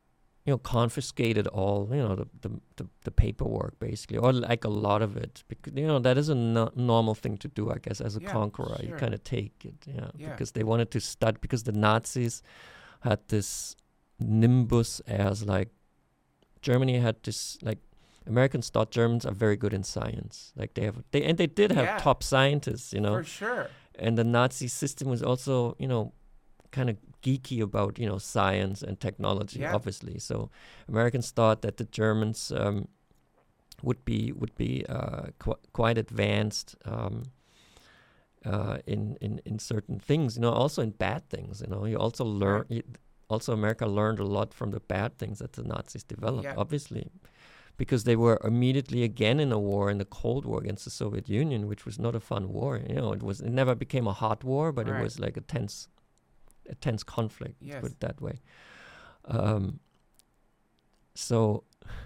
you know, confiscated all, you know, the, the, the, the paperwork, basically, or like a lot of it. Because, you know, that is a no- normal thing to do, I guess, as a Yeah, conqueror. You sure. kind of take it, yeah, Yeah. because they wanted to study, because the Nazis had this nimbus as, like, Germany had this, like, Americans thought Germans are very good in science. Like, they have, they and they did have Yeah. top scientists, you know. For sure. And the Nazi system was also, you know, kind of geeky about, you know, science and technology, Yeah. obviously. So Americans thought that the Germans um, would be would be uh, qu- quite advanced um, uh, in, in in certain things, you know, also in bad things. You know, you also learn. Right. Also, America learned a lot from the bad things that the Nazis developed, Yeah. obviously, because they were immediately again in a war, in the Cold War against the Soviet Union, which was not a fun war. You know, it was it never became a hot war, but Right. it was like a tense, a tense conflict. Yes. Let's put it that way. Um, so,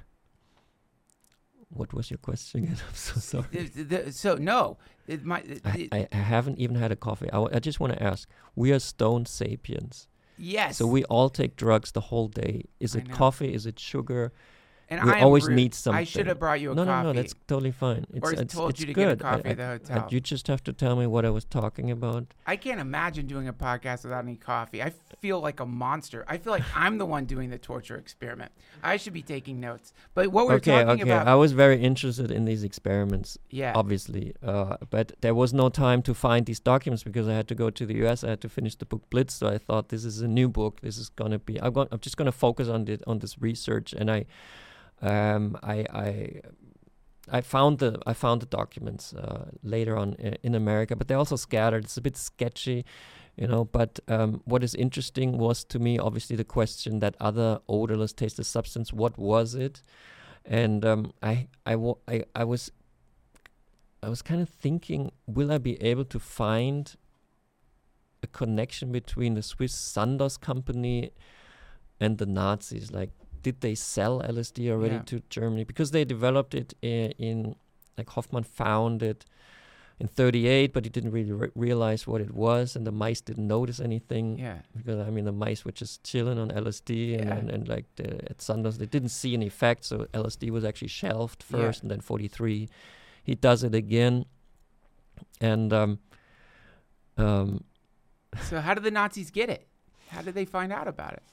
what was your question again? I'm so sorry. The- the- so no, it might. I, I, I haven't even had a coffee. I, w- I just want to ask: we are stone sapiens, yes. so we all take drugs the whole day. Is I it know. coffee? Is it sugar? and we I am always rude. need I something. should have brought you a no, coffee. no, no, that's totally fine. It's, or it's, told it's you to good. get a coffee I, at the I- hotel. you just have to tell me what I was talking about. I can't imagine doing a podcast without any coffee. I feel like a monster. I feel like I'm the one doing the torture experiment. I should be taking notes. But what we're okay, talking okay. about, I was very interested in these experiments, yeah, obviously, uh, but there was no time to find these documents because I had to go to the U S. I had to finish the book Blitz, so I thought this is a new book. This is gonna be. I'm, go- I'm just gonna focus on the, on this research, and I, um, I, I, I found the I found the documents uh, later on i- in America, but they're also scattered. It's a bit sketchy, you know. But um, what is interesting was to me, obviously, the question that other odorless, tasteless substance. What was it? And um, I, I, wa- I, I was, I was kind of thinking, will I be able to find a connection between the Swiss Sandoz company and the Nazis? Like, did they sell L S D already Yeah. to Germany? Because they developed it in, in like Hoffman found it in thirty-eight, but he didn't really re- realize what it was, and the mice didn't notice anything. yeah, Because, I mean, the mice were just chilling on L S D, and, Yeah. and, and like the, at Sandoz, they didn't see an effect, so L S D was actually shelved Yeah. first, and then forty-three, he does it again. And um, um, So how did the Nazis get it? How did they find out about it?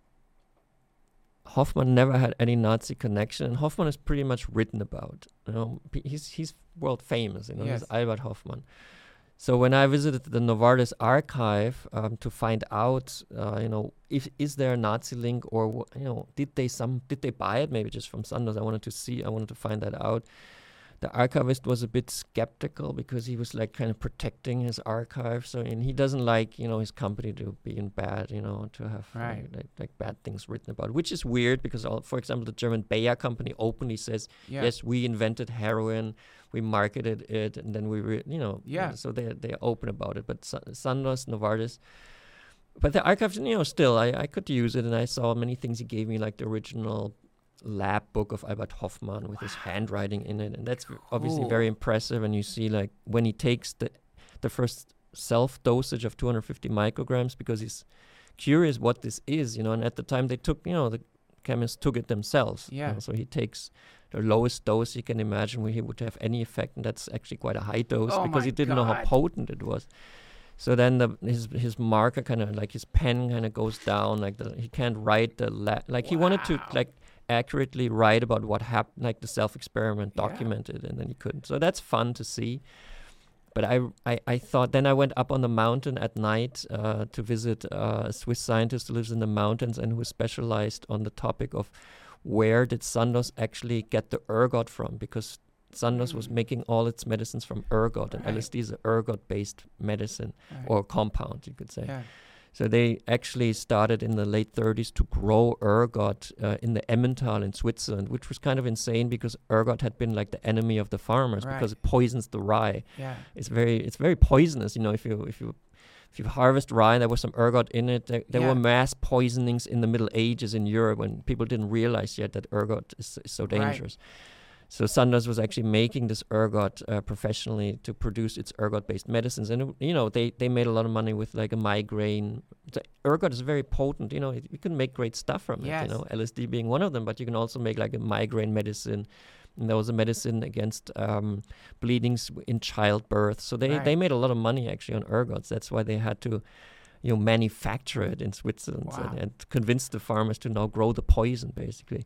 Hoffman never had any Nazi connection, and Hoffman is pretty much written about. You know, P- he's he's world famous. You know, Yes. he's Albert Hoffman. So when I visited the Novartis archive um, to find out, uh, you know, if is there a Nazi link, or wh- you know, did they some did they buy it maybe just from Sandoz? I wanted to see. I wanted to find that out. The archivist was a bit skeptical because he was like kind of protecting his archive. So, and he doesn't like, you know, his company to be in bad, you know, to have uh, Right. like, like bad things written about, which is weird because, all, for example, the German Bayer company openly says, Yeah. yes, we invented heroin, we marketed it, and then we, re- you know, Yeah. so they're, they're open about it. But Sa- Sandoz, Novartis, but the archives, you know, still, I, I could use it, and I saw many things he gave me, like the original lab book of Albert Hoffman with his handwriting in it, and that's v- obviously Cool. very impressive. And you see, like, when he takes the the first self dosage of two hundred fifty micrograms because he's curious what this is, you know. And at the time, they took, you know, the chemists took it themselves. you Yeah. know, so he takes the lowest dose he can imagine where he would have any effect, and that's actually quite a high dose Oh because my he didn't know how God. potent it was. So then the his his marker kind of like his pen kind of goes down, like the, he can't write the la- like he wanted to Wow. like accurately write about what happened, like the self experiment, Yeah. documented, and then he couldn't. So that's fun to see. But I, I, I thought then I went up on the mountain at night uh, to visit uh, a Swiss scientist who lives in the mountains and who is specialized on the topic of where did Sandoz actually get the ergot from, because Sandoz was Mm. making all its medicines from ergot, and Right. L S D is an ergot-based medicine Right. or compound, you could say. yeah. So they actually started in the late thirties to grow ergot uh, in the Emmental in Switzerland, which was kind of insane because ergot had been like the enemy of the farmers Right. because it poisons the rye. Yeah. It's very it's very poisonous, you know. If you if you if you harvest rye, there was some ergot in it. There, there Yeah. were mass poisonings in the Middle Ages in Europe when people didn't realize yet that ergot is, is so Right. dangerous. So Sandoz was actually making this ergot uh, professionally to produce its ergot-based medicines, and you know they, they made a lot of money with like a migraine. So ergot is very potent. You know, it, you can make great stuff from Yes. it. You know, L S D being one of them, but you can also make like a migraine medicine. And there was a medicine against um, bleedings in childbirth. So they, Right. they made a lot of money actually on ergots. That's why they had to, you know, manufacture it in Switzerland Wow. and, and convince the farmers to now grow the poison, basically.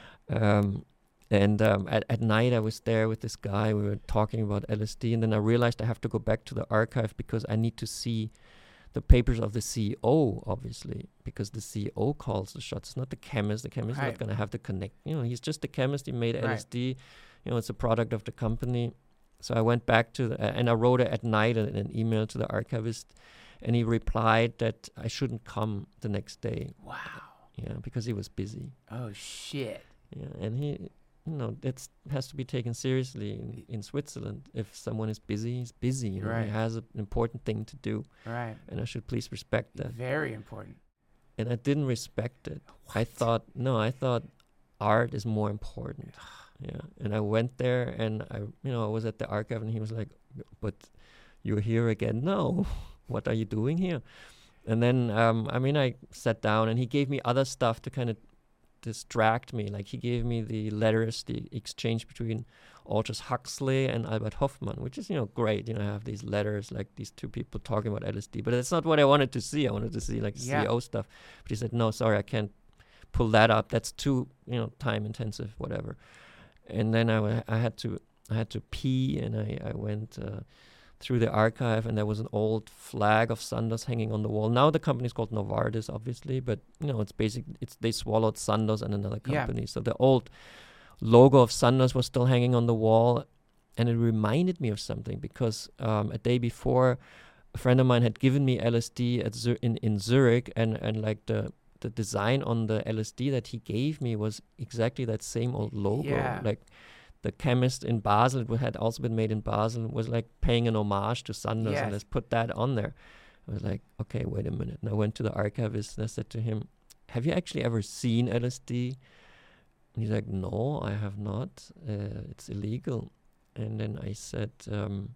Um, and um, at, at night I was there with this guy. We were talking about L S D, and then I realized I have to go back to the archive because I need to see the papers of the C E O, obviously, because the C E O calls the shots. It's not the chemist. The chemist is Right. not going to have to connect. You know, he's just the chemist. He made Right. L S D. You know, it's a product of the company. So I went back to the, uh, and I wrote it at night an, an email to the archivist, and he replied that I shouldn't come the next day. Wow. Yeah, because he was busy. Oh shit. Yeah, and he, you know, that has to be taken seriously in, in Switzerland. If someone is busy, he's busy. You know, Right. he has a, an important thing to do, Right. and I should please respect that. Very important. And I didn't respect it. I thought, no, I thought art is more important. Yeah, and I went there, and I, you know, I was at the archive, and he was like, "But you're here again? No, what are you doing here?" And then, um, I mean, I sat down, and he gave me other stuff to kind of distract me. Like he gave me the letters, the exchange between Aldous Huxley and Albert Hoffman, which is, you know, great. You know, I have these letters, like these two people talking about L S D, but that's not what I wanted to see. I wanted to see like Yeah. C E O stuff. But he said, "No, sorry, I can't pull that up. That's too, you know, time intensive, whatever." And then I, w- I had to I had to pee, and I I went uh, through the archive, and there was an old flag of Sandoz hanging on the wall. Now the company is called Novartis, obviously, but you know it's basic. It's they swallowed Sandoz and another Yeah. company, so the old logo of Sandoz was still hanging on the wall, and it reminded me of something because um, a day before, a friend of mine had given me L S D at Zur- in in Zurich, and and like the the design on the L S D that he gave me was exactly that same old logo. Yeah. Like the chemist in Basel, it had also been made in Basel, was like paying an homage to Sandoz, Yes. and let's put that on there. I was like, okay, wait a minute. And I went to the archivist, and I said to him, "Have you actually ever seen L S D?" And he's like, "No, I have not. Uh, it's illegal." And then I said, um,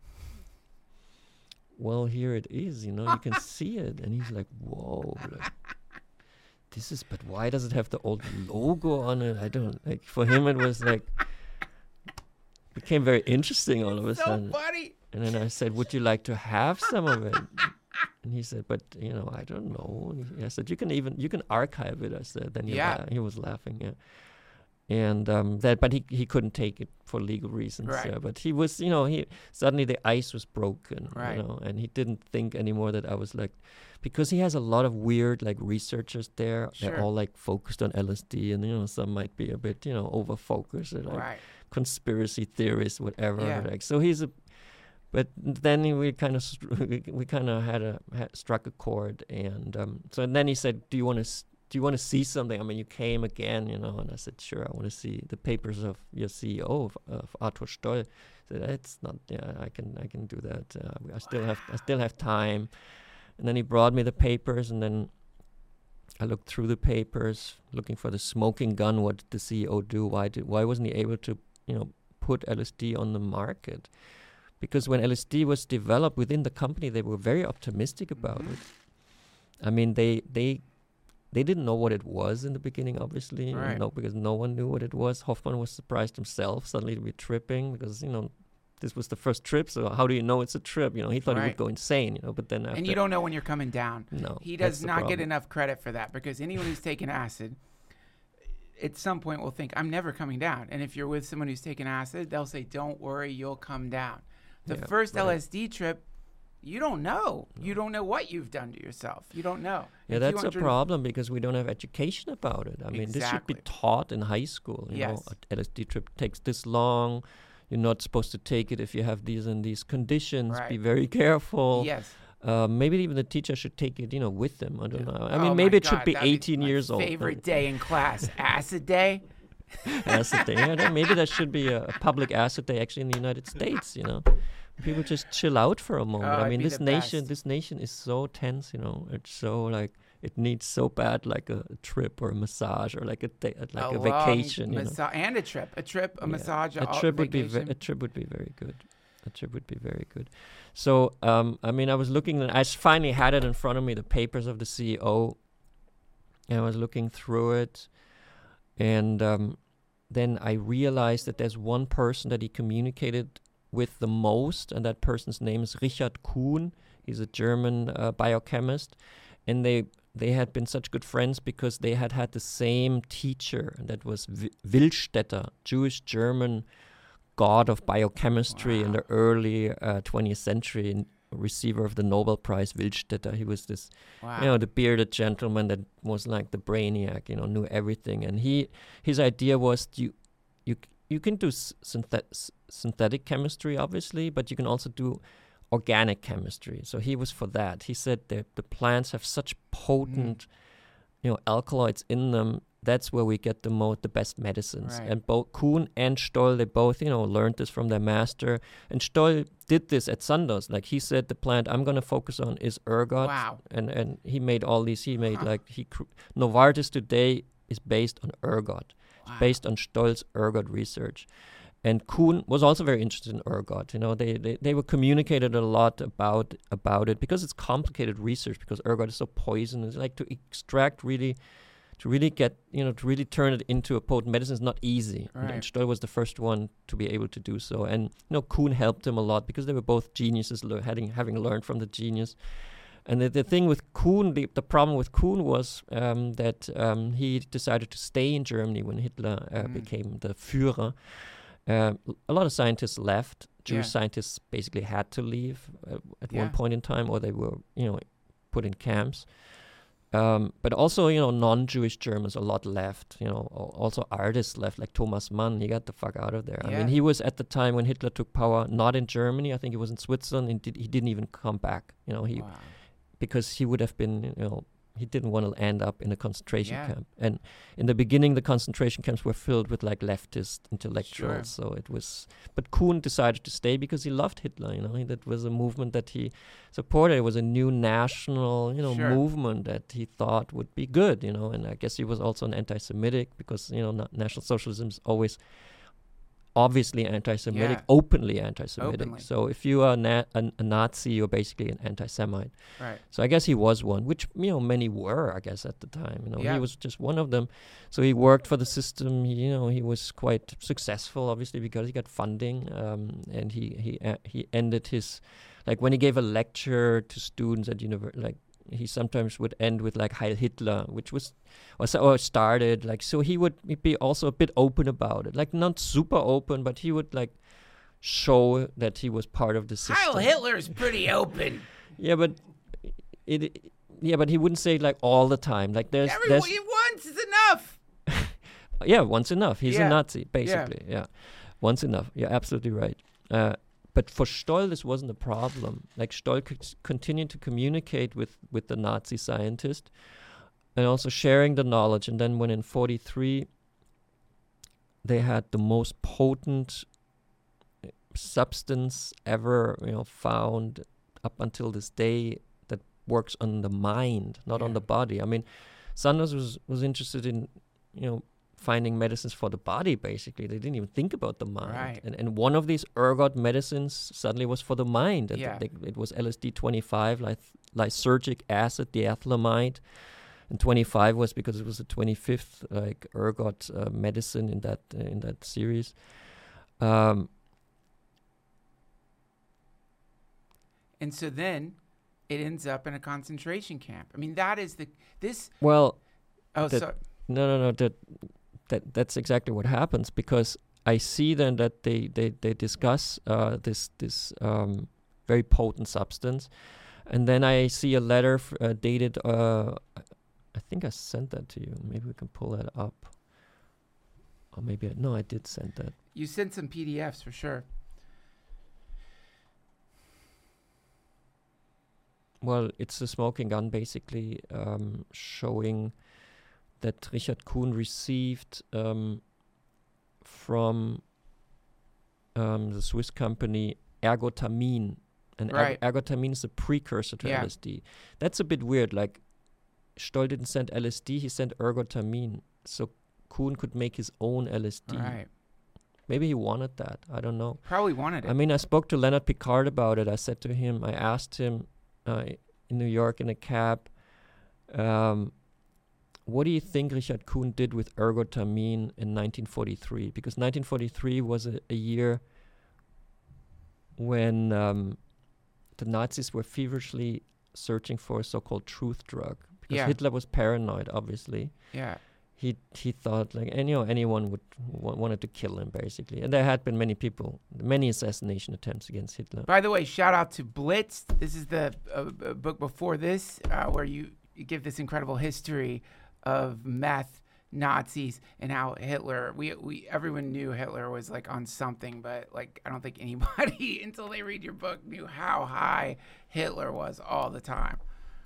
well, here it is, you know, you can see it. And he's like, whoa, like, this is, but why does it have the old logo on it? I don't, like, for him it was like, became very interesting all of a So sudden. funny. And then I said, would you like to have some of it? And he said, but, you know, I don't know. And he, I said, you can even, you can archive it, I said. Then he, Yeah. la- he was laughing, yeah. And um, that, but he he couldn't take it for legal reasons. Right. Yeah. But he was, you know, he suddenly the ice was broken, Right. you know, and he didn't think anymore that I was like, because he has a lot of weird like researchers there. Sure. They're all like focused on L S D, and you know, some might be a bit, you know, over focused, like Right. conspiracy theorists, whatever. Yeah. Like, so he's a, but then he- we kind of we, we kind of had a had struck a chord, and um, so and then he said, "Do you want to do you want to see something? I mean, you came again, you know?" And I said, "Sure, I want to see the papers of your C E O, of, of Arthur Stoll." I said, "It's not, yeah, I can I can do that. Uh, I still have I still have time." And then he brought me the papers, and then I looked through the papers, looking for the smoking gun. What did the C E O do? Why did why wasn't he able to, you know, put L S D on the market? Because when L S D was developed within the company, they were very optimistic about Mhm. it. I mean, they they they didn't know what it was in the beginning, obviously, Right. no, because no one knew what it was. Hoffman was surprised himself suddenly to be tripping because, you know, this was the first trip. So how do you know it's a trip? You know, he thought he Right. would go insane, you know, but then after, And you don't know when you're coming down. no, He that's does the not get problem. enough credit for that because anyone who's taken acid at some point will think, I'm never coming down. And if you're with someone who's taken acid, they'll say, don't worry, you'll come down. The Yeah, first right. L S D trip, you don't know. You don't know what you've done to yourself. You don't know. Yeah, And that's a 200 problem because we don't have education about it. I mean, this should be Exactly. taught in high school. You Yes. know, a L S D trip takes this long. You're not supposed to take it if you have these and these conditions. Be Right. very careful. Yes. Uh, maybe even the teacher should take it, you know, with them. I don't know. I Oh mean, my maybe it should God, be that'd eighteen my years old. Favorite day in class, acid day. Acid day. Yeah, then maybe there should be a, a public acid day actually in the United States. You know, people just chill out for a moment. Oh, I it'd mean, be this the nation, best. this nation is so tense. You know, it's so like it needs so bad like a, a trip or a massage or like a da- like a, a vacation, you know. massa- and a trip, a trip, a Yeah. massage, A a trip would be vacation. ve- a trip would be very good. A trip would be very good. So um, I mean, I was looking. I s- finally had it in front of me, the papers of the C E O, and I was looking through it, and um, then I realized that there's one person that he communicated with the most, and that person's name is Richard Kuhn. He's a German uh, biochemist, and they they had been such good friends because they had had the same teacher, and that was w- Willstätter, Jewish German god of biochemistry in the early uh, twentieth century, and receiver of the Nobel Prize. Willstätter, he was this, Wow. you know, the bearded gentleman that was like the brainiac, you know, knew everything. And he, his idea was you, you, you can do s- synthet- s- synthetic chemistry, obviously, but you can also do organic chemistry. So he was for that. He said that the plants have such potent, you know, alkaloids in them. That's where we get the most, the best medicines. Right. And both Kuhn and Stoll, they both, you know, learned this from their master. And Stoll did this at Sandoz. Like he said, the plant I'm going to focus on is ergot. Wow. And and he made all these. He made Huh. like he cr- Novartis today is based on ergot, Wow. based on Stoll's ergot research. And Kuhn was also very interested in ergot. You know, they, they, they were communicated a lot about about it because it's complicated research, because ergot is so poisonous. Like to extract really, to really get, you know, to really turn it into a potent medicine is not easy. And- Right. And Stoll was the first one to be able to do so. And, you know, Kuhn helped him a lot because they were both geniuses, le- having, having learned from the genius. And the, the thing with Kuhn, the, the problem with Kuhn was um, that um, he decided to stay in Germany when Hitler uh, Mm. became the Führer. Uh, a lot of scientists left. Jewish Yeah. scientists basically had to leave uh, at one Yeah. point in time, or they were, you know, put in camps. Um, but also, you know, non-Jewish Germans, a lot left. You know, al- also artists left, like Thomas Mann. He got the fuck out of there. I Yeah. mean, he was at the time when Hitler took power, not in Germany. I think he was in Switzerland. And did, he didn't even come back. You know, he Wow. because he would have been, you know, he didn't want to end up in a concentration Yeah. camp. And in the beginning, the concentration camps were filled with like leftist intellectuals. Sure. So it was, but Kuhn decided to stay because he loved Hitler. You know, he, that was a movement that he supported. It was a new national, you know, Sure. movement that he thought would be good. You know, and I guess he was also an anti-Semitic because, you know, na- National Socialism is always obviously anti-Semitic, Yeah. openly anti-Semitic. Openly. So if you are na- a, a Nazi, you're basically an anti-Semite. Right. So I guess he was one, which, you know, many were, I guess, at the time. You know, Yeah. he was just one of them. So he worked for the system. He, you know, he was quite successful, obviously, because he got funding. Um, and he he uh, he ended his, like when he gave a lecture to students at university, like he sometimes would end with like Heil Hitler, which was or, so, or started like so he would be also a bit open about it, like not super open, but he would like show that he was part of the system. Heil Hitler is pretty open. Yeah, but it, it- yeah, but he wouldn't say it like all the time. Like there's, Everyone there's once is enough. yeah, once enough. He's Yeah. a Nazi, basically. Yeah. Once enough. You're absolutely right. Uh, but for Stoll, this wasn't a problem. Like Stoll could s- continue to communicate with, with the Nazi scientist and also sharing the knowledge. And then when in forty-three, they had the most potent uh, substance ever, you know, found up until this day that works on the mind, not on Yeah. the body. I mean, Sandoz was, was interested in, you know, finding medicines for the body, basically. They didn't even think about the mind. Right. And and one of these ergot medicines suddenly was for the mind. And Yeah. they, it was L S D twenty-five, like lysergic acid, diethylamide. And twenty-five was because it was the twenty-fifth like ergot uh, medicine in that uh, in that series. Um, And so then it ends up in a concentration camp. I mean, that is the this. well, Oh, That- so no, no, no. That that that's exactly what happens, because I see then that they they they discuss uh, this this um, very potent substance, and then I see a letter f- uh, dated. Uh, I think I sent that to you. Maybe we can pull that up. Or maybe I, no, I did send that. you sent some P D Fs for sure. Well, it's a smoking gun, basically, um, showing that Richard Kuhn received um, from um, the Swiss company ergotamine. And erg- Right. ergotamine is a precursor to Yeah. L S D. That's a bit weird. Like, Stoll didn't send L S D, he sent ergotamine. So Kuhn could make his own L S D. Right. Maybe he wanted that. I don't know. Probably wanted it. I mean, I spoke to Leonard Picard about it. I said to him, I asked him uh, in New York in a cab, um, what do you think Richard Kuhn did with ergotamine in nineteen forty-three? Because nineteen forty-three was a, a year when um, the Nazis were feverishly searching for a so-called truth drug. Because Yeah. Hitler was paranoid, obviously. Yeah. He he thought like any or anyone would w- wanted to kill him basically, and there had been many people, many assassination attempts against Hitler. By the way, shout out to Blitz. This is the uh, uh, book before this, uh, where you, you give this incredible history of meth, Nazis, and how Hitler. We we everyone knew Hitler was like on something, but like I don't think anybody until they read your book knew how high Hitler was all the time.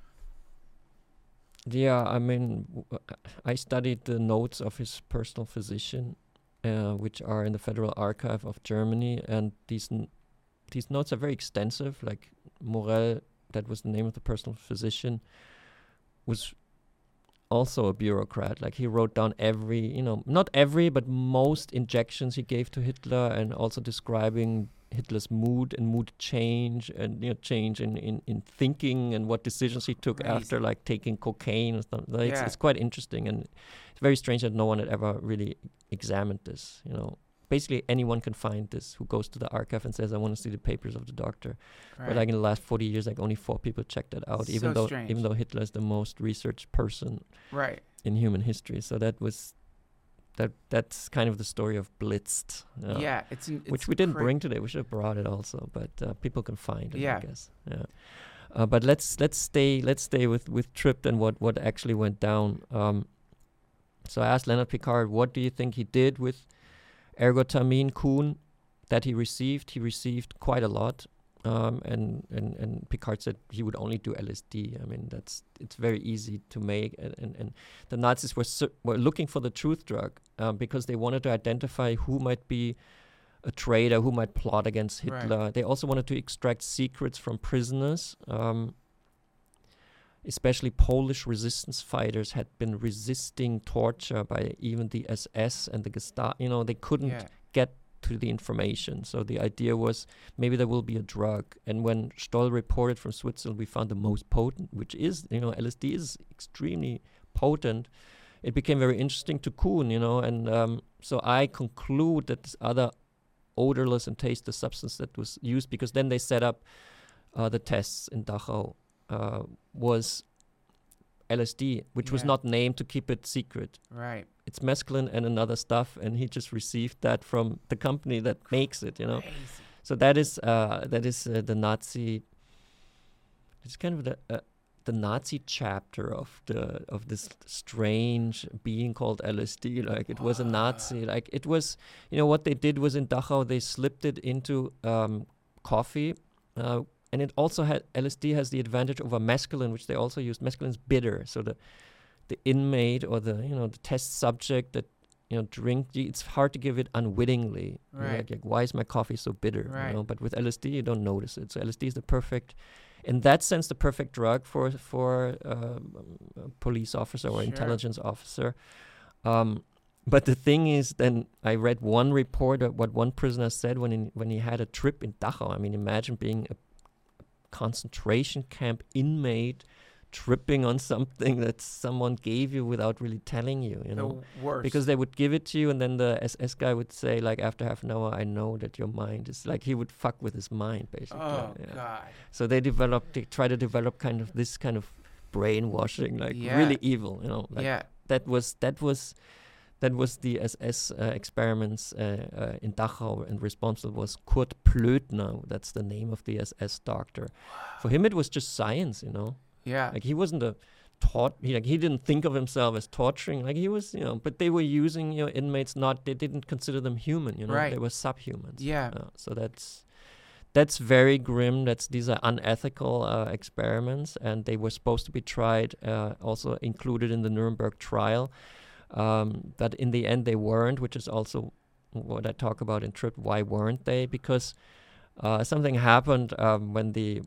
Yeah, I mean, w- I studied the notes of his personal physician, uh, which are in the Federal Archive of Germany, and these n- these notes are very extensive. Like Morel, that was the name of the personal physician, was also a bureaucrat. Like he wrote down every, you know, not every, but most injections he gave to Hitler, and also describing Hitler's mood and mood change and you know change in, in, in thinking and what decisions he took Crazy. after like taking cocaine and stuff. Like, it's, Yeah. it's quite interesting, and it's very strange that no one had ever really examined this. You know, basically anyone can find this who goes to the archive and says, "I want to see the papers of the doctor." Right. But like in the last forty years, like only four people checked that out, even So though strange. even though Hitler is the most researched person right. in human history. So that was that that's kind of the story of Blitzed. uh, Yeah. It's, an, it's which we didn't cra- bring today. We should have brought it also, but uh, people can find it, Yeah. I guess. Yeah. Uh, but let's let's stay let's stay with with Tripped and what what actually went down. Um, so I asked Leonard Picard, what do you think he did with ergotamine Kuhn that he received? He received quite a lot. Um, and, and, and Picard said he would only do L S D. I mean, that's it's very easy to make. And, and, and the Nazis were cer- were looking for the truth drug um, because they wanted to identify who might be a traitor, who might plot against Hitler. Right. They also wanted to extract secrets from prisoners. Um, especially Polish resistance fighters had been resisting torture by even the S S and the Gestapo. You know, they couldn't Yeah. get to the information. So the idea was maybe there will be a drug. And when Stoll reported from Switzerland, we found the most potent, which is, you know, L S D is extremely potent. It became very interesting to Kuhn, you know, and um, so I conclude that this other odorless and tasteless substance that was used, because then they set up uh, the tests in Dachau, uh, was L S D, which was Yeah. not named to keep it secret. Right. It's mescaline and another stuff, and he just received that from the company that makes it, you know. Crazy. So that is uh, that is uh, the Nazi. It's kind of the uh, the Nazi chapter of the of this strange being called L S D. Like it was a Nazi. Like it was, you know, what they did was in Dachau they slipped it into um, coffee, uh, and it also had L S D has the advantage over mescaline, which they also used. Mescaline is bitter, so the the inmate or the you know the test subject that you know drink, it's hard to give it unwittingly. You know, Right. Like, like why is my coffee so bitter? Right. You know, but with L S D you don't notice it. So L S D is the perfect, in that sense, the perfect drug for for um, a police officer or Sure. intelligence officer. Um, but the thing is, then I read one report of what one prisoner said when he, when he had a trip in Dachau. I mean, imagine being a concentration camp inmate tripping on something that someone gave you without really telling you, you know. The worst. Because they would give it to you, and then the S S guy would say, like, after half an hour, I know that your mind is, like, he would fuck with his mind, basically. oh yeah. God. So they developed, they try to develop kind of this kind of brainwashing, like, Yeah. really evil, you know. Like, yeah. that was, that was, that was the S S uh, experiments uh, uh, in Dachau, and responsible was Kurt Plötner. That's the name of the S S doctor. For him, it was just science, you know. Yeah. Like he wasn't a taught. He like he didn't think of himself as torturing. Like he was, you know. But they were using you know inmates. Not they didn't consider them human. You know, Right. they were subhumans. Yeah. Uh, so that's that's very grim. That's these are unethical uh, experiments, and they were supposed to be tried. Uh, also included in the Nuremberg trial, um, but in the end they weren't. Which is also what I talk about in Trip. Why weren't they? Because uh, something happened um, when the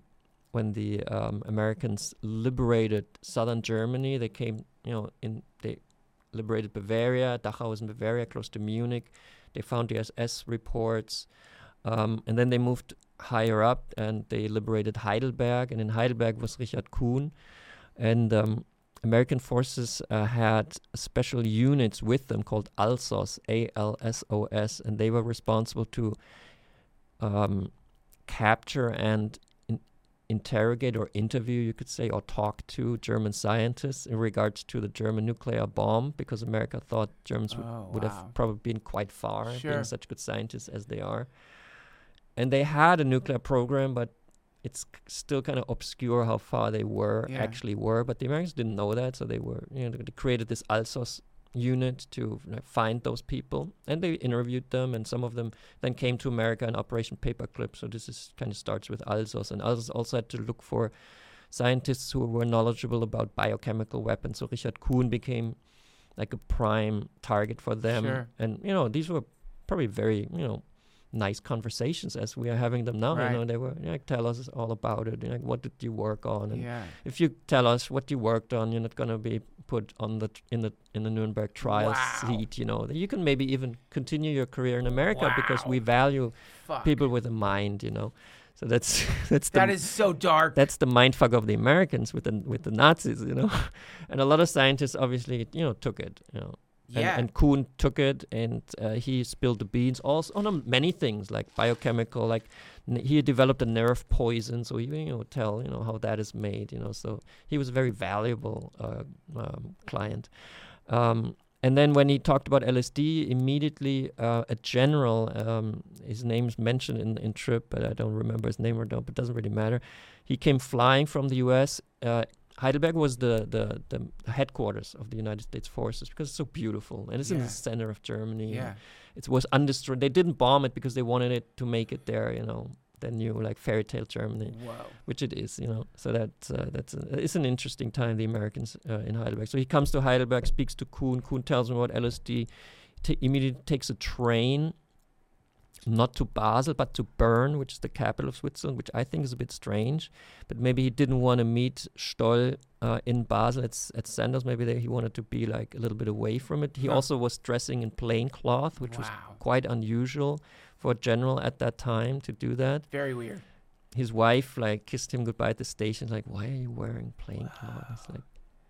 when the um, Americans liberated southern Germany. They came, you know, in they liberated Bavaria. Dachau is in Bavaria, close to Munich. They found the S S reports, um, and then they moved higher up and they liberated Heidelberg. And in Heidelberg was Richard Kuhn, and um, American forces uh, had special units with them called ALSOS, A L S O S, and they were responsible to um, capture and in- interrogate or interview, you could say, or talk to German scientists in regards to the German nuclear bomb, because America thought Germans Oh, would, would wow. have probably been quite far, Sure. being such good scientists as they are. And they had a nuclear program, but it's k- still kind of obscure how far they were Yeah. actually were. But the Americans didn't know that, so they were, you know, they created this ALSOS unit to you know, find those people, and they interviewed them, and some of them then came to America in Operation Paperclip. So this is kind of starts with ALSOS, and ALSOS also had to look for scientists who were knowledgeable about biochemical weapons. So Richard Kuhn became like a prime target for them, Sure. and you know these were probably very you know nice conversations as we are having them now. Right. You know, they were you know, tell us all about it. You know, what did you work on? And Yeah. if you tell us what you worked on, you're not going to be put on the t- in the in the Nuremberg trial Wow. seat. You know, you can maybe even continue your career in America because Wow. we value Fuck. people with a mind. You know, so that's that's the That is so dark. that's the mindfuck of the Americans with the with the Nazis. You know, and a lot of scientists obviously you know took it. You know. And, yeah. and Kuhn took it, and uh, he spilled the beans also on um, many things like biochemical. Like n- he developed a nerve poison, so he you know tell you know how that is made. You know, so he was a very valuable uh, um, client. Um, and then when he talked about L S D, immediately uh, a general, um, his name's mentioned in in Trip, but I don't remember his name or don't. But it doesn't really matter. He came flying from the U S. Uh, Heidelberg was the, the, the headquarters of the United States forces because it's so beautiful and it's in Yeah. the center of Germany. yeah. It was undestroyed. They didn't bomb it because they wanted it to make it their, you know, their new like fairy tale Germany, Whoa. which it is, you know. So that uh, that's a, it's an interesting time. The Americans uh, in Heidelberg. So he comes to Heidelberg, speaks to Kuhn. Kuhn tells him about L S D. Ta- immediately takes a train. Not to Basel, but to Bern, which is the capital of Switzerland, which I think is a bit strange. But maybe he didn't want to meet Stoll uh, in Basel at, at Sanders. Maybe they, he wanted to be like a little bit away from it. He Huh. also was dressing in plain cloth, which was Wow. quite unusual for a general at that time to do that. Very weird. His wife like kissed him goodbye at the station. Like, why are you wearing plain cloth? It's like,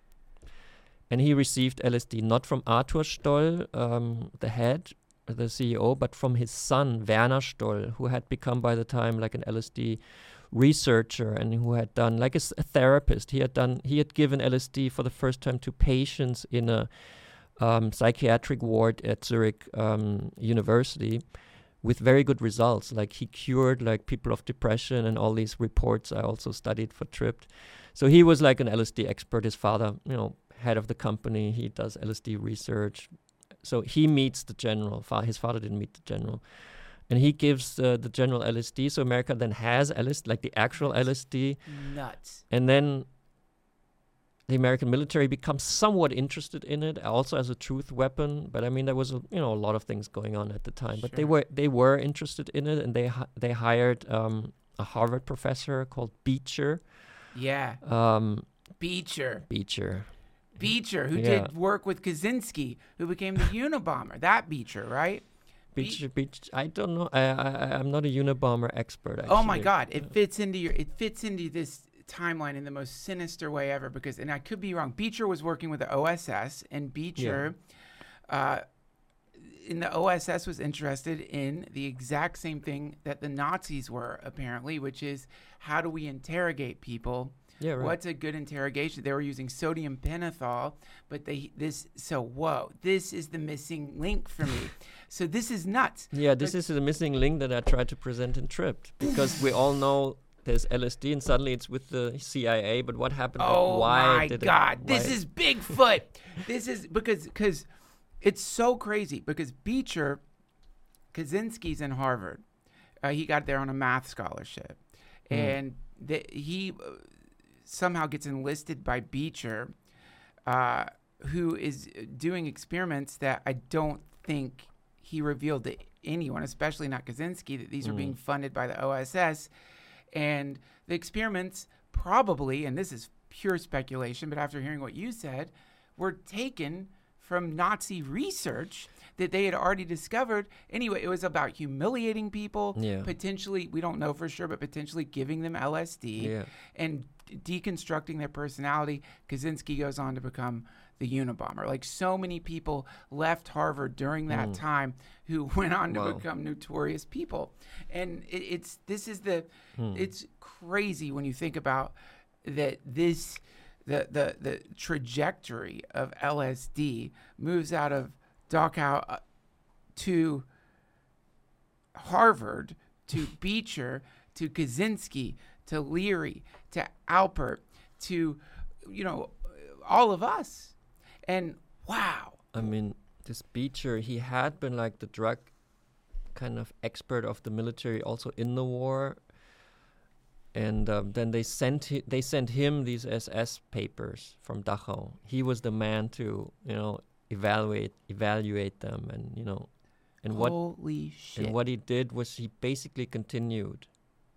and he received L S D not from Arthur Stoll, um, the head, the C E O, but from his son Werner Stoll, who had become by the time like an L S D researcher and who had done like a, s- a therapist. He had done he had given L S D for the first time to patients in a um, psychiatric ward at Zurich um, University with very good results. Like he cured like people of depression and all these reports I also studied for Tripped. So he was like an L S D expert. His father, you know, head of the company. He does L S D research. So he meets the general. Fa- his father didn't meet the general. And he gives uh, the general L S D. So America then has L S D, like the actual L S D. Nuts. And then the American military becomes somewhat interested in it, also as a truth weapon. But I mean, there was a, you know a lot of things going on at the time. But they Sure. were they were interested in it, and they hi- they hired um, a Harvard professor called Beecher. Yeah. Um, Beecher. Beecher. Beecher, who Yeah. did work with Kaczynski, who became the Unabomber. That Beecher, right? Be- Beecher, Beecher. I don't know. I, I I'm not a Unabomber expert. Actually. Oh my God! It Yeah. fits into your. It fits into this timeline in the most sinister way ever. Because, and I could be wrong. Beecher was working with the O S S, and Beecher, uh, in the O S S, was interested in the exact same thing that the Nazis were, apparently, which is how do we interrogate people. Yeah, right. What's a good interrogation? They were using sodium pentothal, but they this so whoa, this is the missing link for me. So this is nuts. Yeah, this But- is the missing link that I tried to present in Tripped, because we all know there's L S D and suddenly it's with the C I A. But what happened? Like, Oh why my did God, it, this why- is Bigfoot. This is because because it's so crazy because Beecher, Kaczynski's in Harvard. Uh, he got there on a math scholarship, Mm. and the, he uh, somehow gets enlisted by Beecher, uh, who is doing experiments that I don't think he revealed to anyone, especially not Kaczynski, that these are Mm. being funded by the O S S. And the experiments probably, and this is pure speculation, but after hearing what you said, were taken from Nazi research that they had already discovered. Anyway, it was about humiliating people, Yeah. potentially, we don't know for sure, but potentially giving them L S D Yeah. and d- deconstructing their personality. Kaczynski goes on to become the Unabomber. Like, so many people left Harvard during that Mm. time who went on to Wow. become notorious people. And it, it's this is the Hmm. it's crazy when you think about that this the the the trajectory of L S D moves out of Dachau uh, to Harvard to Beecher to Kaczynski to Leary to Alpert to, you know, all of us. And wow. I mean, this Beecher, he had been like the drug kind of expert of the military also in the war. And um, then they sent hi- they sent him these S S papers from Dachau. He was the man to, you know, evaluate evaluate them, and you know, and what Holy shit. and what he did was he basically continued.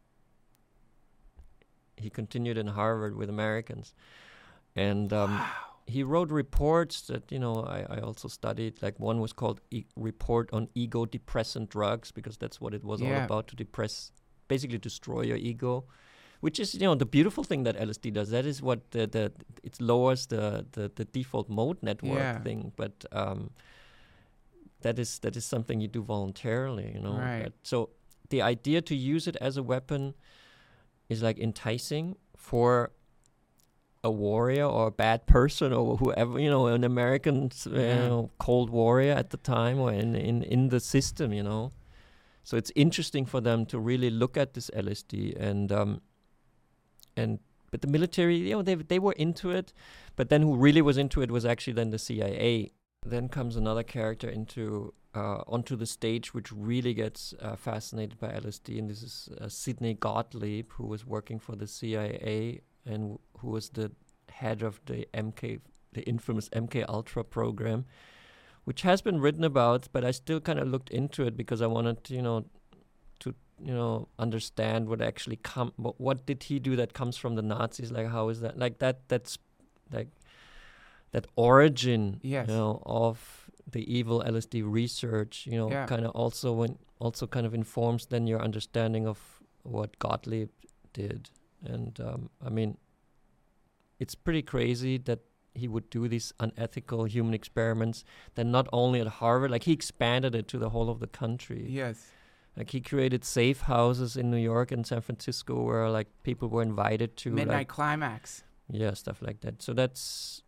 He continued in Harvard with Americans, and um, wow. he wrote reports that, you know, I, I also studied. Like, one was called e- Report on Ego Depressant Drugs, because that's what it was all Yeah. about, to depress, basically destroy your ego, which is, you know, the beautiful thing that L S D does. That is what the, the it lowers the, the, the default mode network Yeah. thing, but um, that is that is something you do voluntarily, you know. Right. That- so the idea to use it as a weapon is like enticing for a warrior or a bad person or whoever, you know, an American s- you Yeah. know, cold warrior at the time, or in, in, in the system, you know. So it's interesting for them to really look at this L S D, and um, and but the military, you know, they they were into it, but then who really was into it was actually then the C I A. Then comes another character into uh, onto the stage, which really gets uh, fascinated by L S D, and this is uh, Sidney Gottlieb, who was working for the C I A and w- who was the head of the M K, the infamous M K Ultra program, which has been written about, but I still kind of looked into it because I wanted to, you know, to you know understand what actually come, what, what did he do that comes from the Nazis? Like, how is that? Like that? That's like that origin, Yes. you know, of the evil L S D research. You know, Yeah. kind of also when also kind of informs then your understanding of what Gottlieb did. And um, I mean, it's pretty crazy that he would do these unethical human experiments. Then not only at Harvard, like he expanded it to the whole of the country. Yes. Like he created safe houses in New York and San Francisco where like people were invited to Midnight like, Climax. yeah, stuff like that. So that's,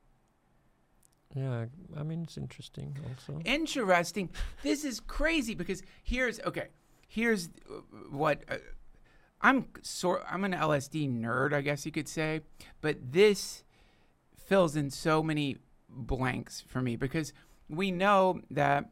yeah, I mean, it's interesting also. Interesting. This is crazy because here's okay. Here's uh, what uh, I'm sort. I'm an L S D nerd, I guess you could say, but this fills in so many blanks for me because we know that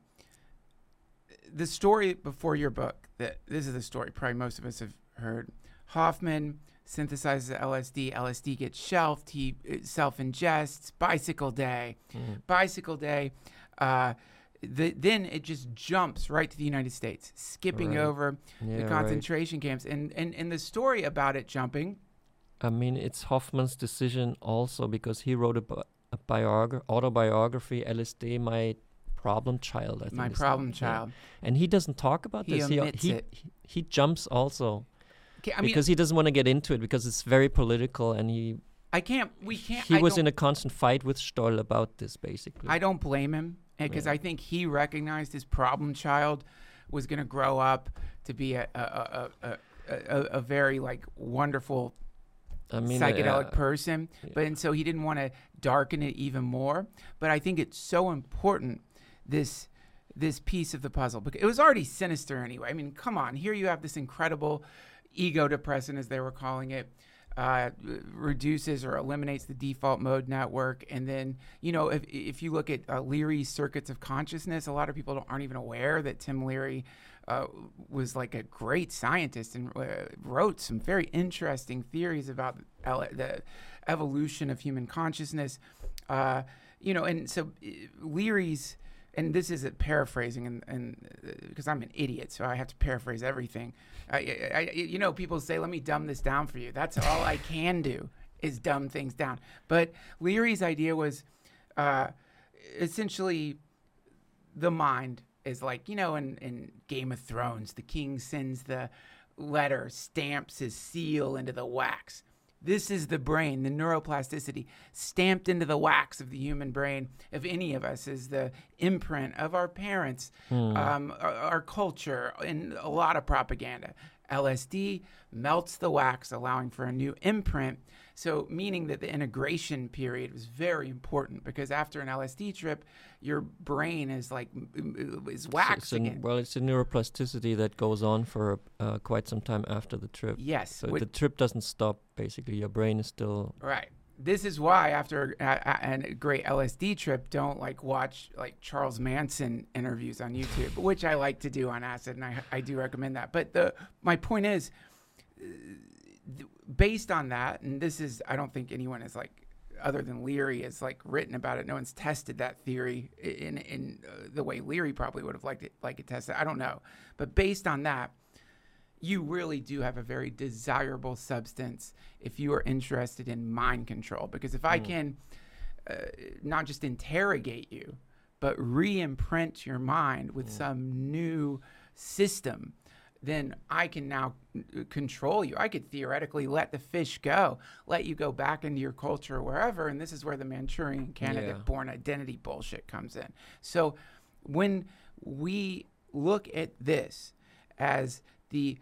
the story before your book. That this is the story. Probably most of us have heard. Hoffman synthesizes L S D. L S D gets shelved. He uh, self-ingests. Bicycle Day. Mm. Bicycle Day. Uh, the, then it just jumps right to the United States, skipping Right. over Yeah, the right. concentration camps. And, and, and the story about it jumping, I mean, it's Hoffman's decision also because he wrote a, bi- a biogra- autobiography, L S D, My Problem Child, I think. My is the- Problem yeah. Child. And he doesn't talk about He this. omits he, it. he he jumps also Okay, I mean, because he doesn't want to get into it because it's very political, and he I can't, we can't, he I was don't- in a constant fight with Stoll about this, basically. I don't blame him because Yeah. I think he recognized his problem child was going to grow up to be a a, a, a, a, a very like wonderful I mean, psychedelic uh, person, yeah. but and so he didn't want to darken it even more. But I think it's so important this this piece of the puzzle because it was already sinister anyway. I mean, come on, here you have this incredible ego depressant, as they were calling it, uh, reduces or eliminates the default mode network, and then you know if if you look at uh, Leary's circuits of consciousness, a lot of people don't, aren't even aware that Tim Leary uh, was like a great scientist and uh, wrote some very interesting theories about ele- the evolution of human consciousness. Uh, you know, and so uh, Leary's and this is a paraphrasing, and and because I'm an idiot, so I have to paraphrase everything. I, I, I, you know, people say, "Let me dumb this down for you." That's all I can do is dumb things down. But Leary's idea was uh, essentially the mind is like, you know, in, in Game of Thrones, the king sends the letter, stamps his seal into the wax. This is the brain, the neuroplasticity stamped into the wax of the human brain of any of us is the imprint of our parents, mm. um, our, our culture, and a lot of propaganda. L S D melts the wax, allowing for a new imprint. So meaning that the integration period was very important because after an L S D trip, your brain is like, is waxed so it's again. A, well, it's a neuroplasticity that goes on for uh, quite some time after the trip. Yes. So the trip doesn't stop, basically. Your brain is still... Right. This is why after a, a, a great L S D trip, don't like watch like Charles Manson interviews on YouTube, which I like to do on acid, and I, I do recommend that. But the my point is, uh, based on that, and this is, I don't think anyone is like, other than Leary, has like written about it. No one's tested that theory in in uh, the way Leary probably would have liked it, like it tested. I don't know, but based on that, you really do have a very desirable substance if you are interested in mind control. Because if mm. I can uh, not just interrogate you, but re-imprint your mind with mm. some new system, then I can now control you. I could theoretically let the fish go, let you go back into your culture or wherever. And this is where the Manchurian candidate-born yeah. identity bullshit comes in. So when we look at this as the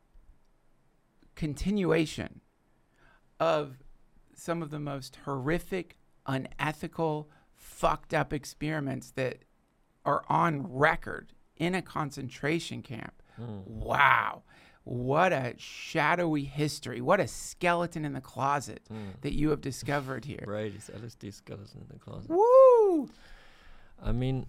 continuation of some of the most horrific, unethical, fucked up experiments that are on record in a concentration camp. Mm. Wow. What a shadowy history. What a skeleton in the closet mm. that you have discovered here. Right, it's L S D skeleton in the closet. Woo! I mean,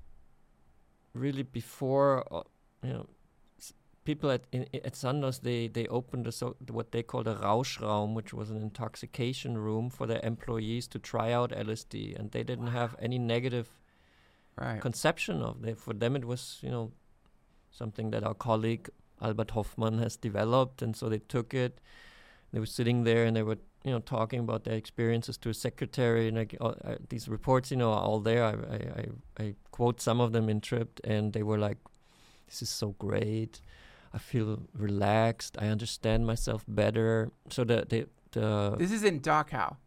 really before, uh, you know, people at in, at Sandoz, they, they opened a so, what they called a Rauschraum, which was an intoxication room for their employees to try out L S D. And they didn't wow. have any negative right. conception of it. For them, it was, you know, something that our colleague Albert Hoffmann has developed. And so they took it. They were sitting there and they were, you know, talking about their experiences to a secretary. And like, uh, uh, these reports, you know, are all there. I, I, I, I quote some of them in Tripped, and they were like, this is so great. I feel relaxed. I understand myself better. So the the, the this is in Dachau.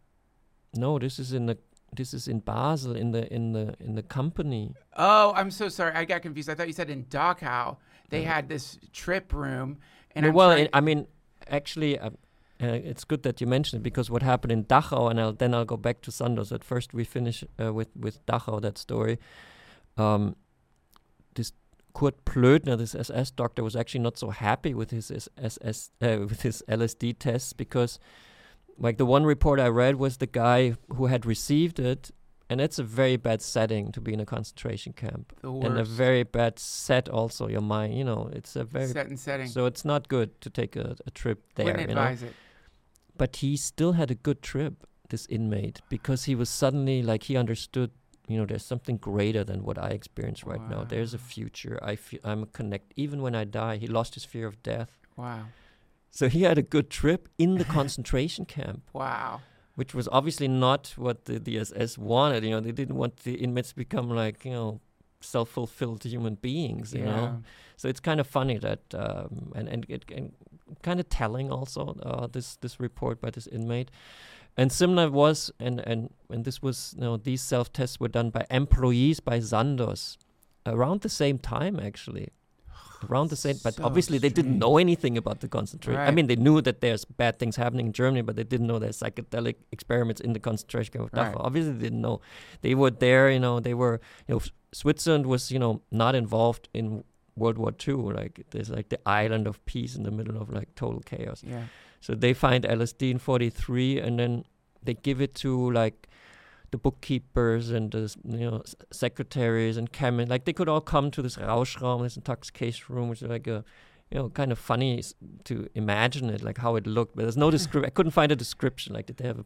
No, this is in the this is in Basel in the in the in the company. Oh, I'm so sorry. I got confused. I thought you said in Dachau they yeah. had this trip room. And no, I'm well, trying- it, I mean, actually, uh, uh, it's good that you mentioned it because what happened in Dachau, and I'll, then I'll go back to Sandoz. At first, we finish uh, with with Dachau that story. Um, this. Kurt Plötner, this S S doctor, was actually not so happy with his S S uh, with his L S D tests because, like, the one report I read was the guy who had received it, and it's a very bad setting to be in a concentration camp, the worst. And a very bad set also. Your mind, you know, it's a very set and setting. So it's not good to take a, a trip there. Wouldn't you know? advise it. But he still had a good trip, this inmate, because he was suddenly like he understood. You know, there's something greater than what I experience right wow. now. There's a future. I feel I'm connected. Even when I die, he lost his fear of death. Wow. So he had a good trip in the concentration camp. Wow. Which was obviously not what the D S S wanted. You know, they didn't want the inmates to become like, you know, self-fulfilled human beings, you yeah. know. So it's kind of funny that, um, and, and, it, and kind of telling also, uh, this, this report by this inmate. And similar was, and, and, and this was, you know, these self-tests were done by employees by Sandoz around the same time, actually. Around the same, but so obviously strange. They didn't know anything about the concentration. Right. I mean, they knew that there's bad things happening in Germany, but they didn't know there's psychedelic experiments in the concentration camp of Dachau. Right. Obviously, they didn't know. They were there, you know, they were, you know, Switzerland was, you know, not involved in World War Two. Like, there's like the island of peace in the middle of like total chaos. Yeah. So they find L S D in forty-three, and then they give it to like the bookkeepers and the, you know, s- secretaries and chemists. Like, they could all come to this Rauschraum, this intoxication room, which is like a, you know, kind of funny s- to imagine it, like how it looked. But there's no description. I couldn't find a description. Like, did they have a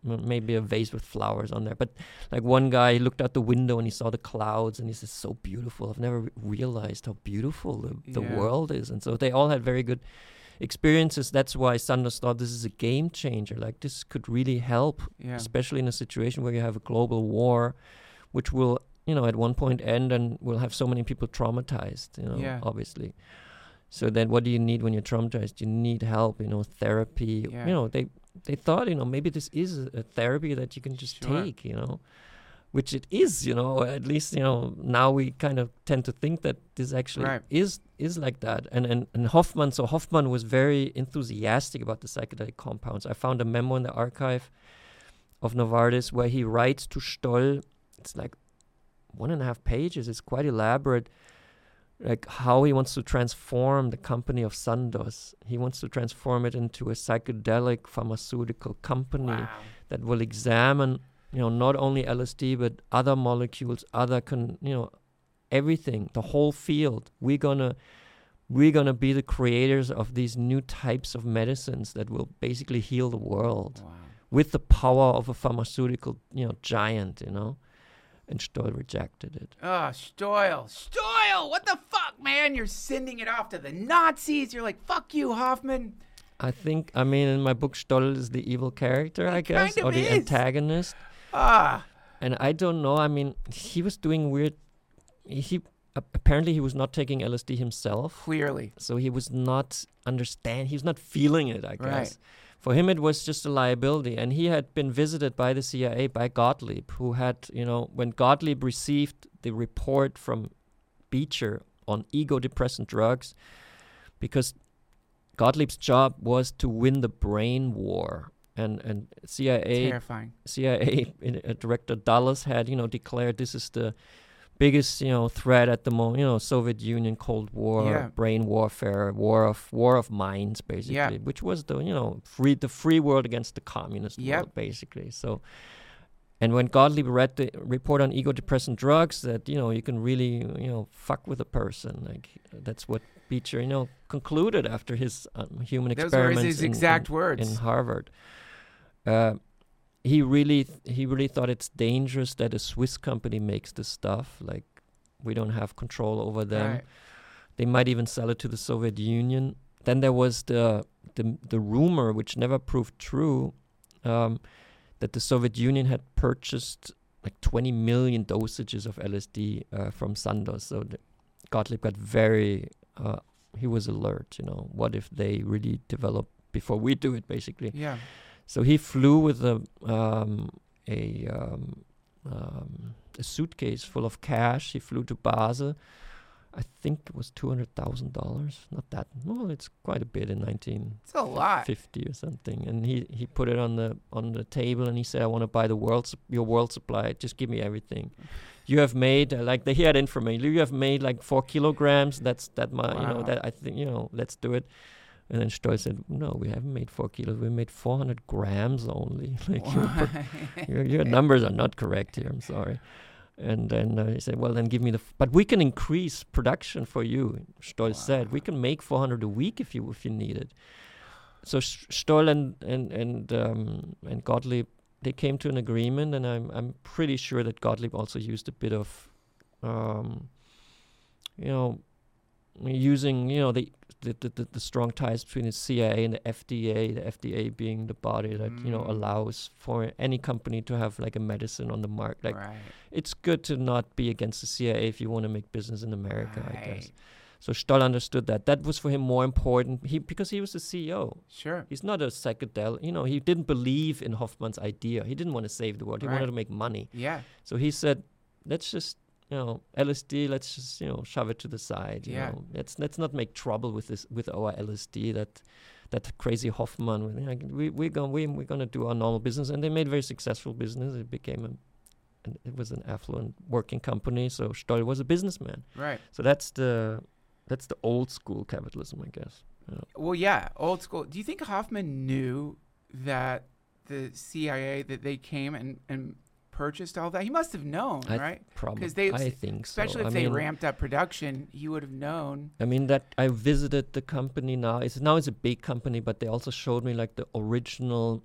m- maybe a vase with flowers on there. But like one guy, he looked out the window and he saw the clouds and he says, so beautiful. I've never re- realized how beautiful the, the Yeah. world is. And so they all had very good experiences. That's why Sandoz thought this is a game changer. Like this could really help, Yeah. especially in a situation where you have a global war, which will, you know, at one point end and will have so many people traumatized, you know, Yeah. obviously. So then what do you need when you're traumatized? You need help, you know, therapy. Yeah. You know, they they thought, you know, maybe this is a, a therapy that you can just Sure. take, you know, which it is, you know, at least, you know, now we kind of tend to think that this actually Right. is is like that. And, and and Hoffman, so Hoffman was very enthusiastic about the psychedelic compounds. I found a memo in the archive of Novartis where he writes to Stoll, it's like one and a half pages, it's quite elaborate, like how he wants to transform the company of Sandoz. He wants to transform it into a psychedelic pharmaceutical company Wow. that will examine, you know, not only L S D but other molecules, other con, you know, everything, the whole field. We're gonna we're gonna be the creators of these new types of medicines that will basically heal the world Wow. with the power of a pharmaceutical, you know, giant, you know. And Stoll rejected it. Oh, Stoil. Stoil! What the fuck, man? You're sending it off to the Nazis. You're like, fuck you, Hoffman. I think, I mean, in my book, Stoll is the evil character, I He guess, kind or of the is. antagonist. Ah. And I don't know. I mean, he was doing weird. He uh, apparently he was not taking L S D himself, Clearly. so he was not understand. He was not feeling it. I guess Right. for him it was just a liability. And he had been visited by the C I A by Gottlieb, who had, you know, when Gottlieb received the report from Beecher on ego-depressant drugs, because Gottlieb's job was to win the brain war. And and C I A Terrifying. C I A uh, Director Dulles had, you know, declared this is the biggest, you know, threat at the moment. You know, Soviet Union, Cold War, Yeah. brain warfare, war of war of minds, basically, Yeah. which was the, you know, free the free world against the communist Yep. world, basically. So, and when Gottlieb read the report on ego-depressant drugs, that, you know, you can really, you know, fuck with a person. Like that's what Beecher, you know, concluded after his um, human Those were experiments his in- exact in, words. in Harvard. Uh, he really th- he really thought it's dangerous that a Swiss company makes this stuff. Like we don't have control over them. Right. They might even sell it to the Soviet Union. Then there was the the, the rumor, which never proved true, um, that the Soviet Union had purchased like twenty million dosages of L S D uh, from Sandoz. So the Gottlieb got very uh, he was alert. You know, what if they really develop before we do it, basically. Yeah. So he flew with a um, a, um, um, a suitcase full of cash. He flew to Basel. I think it was two hundred thousand dollars. Not that. Well, it's quite a bit in nineteen It's a lot. fifty or something. And he, he put it on the on the table and he said, "I want to buy the world sup- your world supply. Just give me everything. You have made uh, like the, he had information. You have made like four kilograms. That's that my you know Wow. that I think you know. Let's do it." And then Stoll said, "No, we haven't made four kilos. We made four hundred grams only. Like your, pro- your your numbers are not correct here. I'm sorry." And then uh, he said, "Well, then give me the. F- but we can increase production for you." Stoll said, "We can make four hundred a week if you if you need it." So Sh- Stoll and and and um, and Gottlieb, they came to an agreement, and I'm I'm pretty sure that Gottlieb also used a bit of, um, you know, using you know the. The, the, the, the strong ties between the C I A and the F D A, the F D A being the body that, you know, Mm. allows for any company to have like a medicine on the market. Like right. it's good to not be against the C I A if you want to make business in America, I guess. Right. So Stoll understood that. That was for him more important he because he was the C E O. Sure. He's not a psychedelic, you know, he didn't believe in Hoffman's idea. He didn't want to save the world. He Right. wanted to make money. Yeah. So he said, let's just, you know, L S D, let's just, you know, shove it to the side. You Yeah. know, let's let's not make trouble with this with our L S D. That that crazy Hoffman. with- Like, we we going we we're gonna do our normal business, and they made very successful business. It became a, an, it was an affluent working company. So Stoll was a businessman. Right. So that's the that's the old school capitalism, I guess. Yeah. Well, yeah, old school. Do you think Hoffman knew that the C I A that they came and, and purchased all that? He must have known, I right? Probably, they, I think so. especially if I they mean, ramped up production, he would have known. I mean that I visited the company now. It's now it's a big company, but they also showed me like the original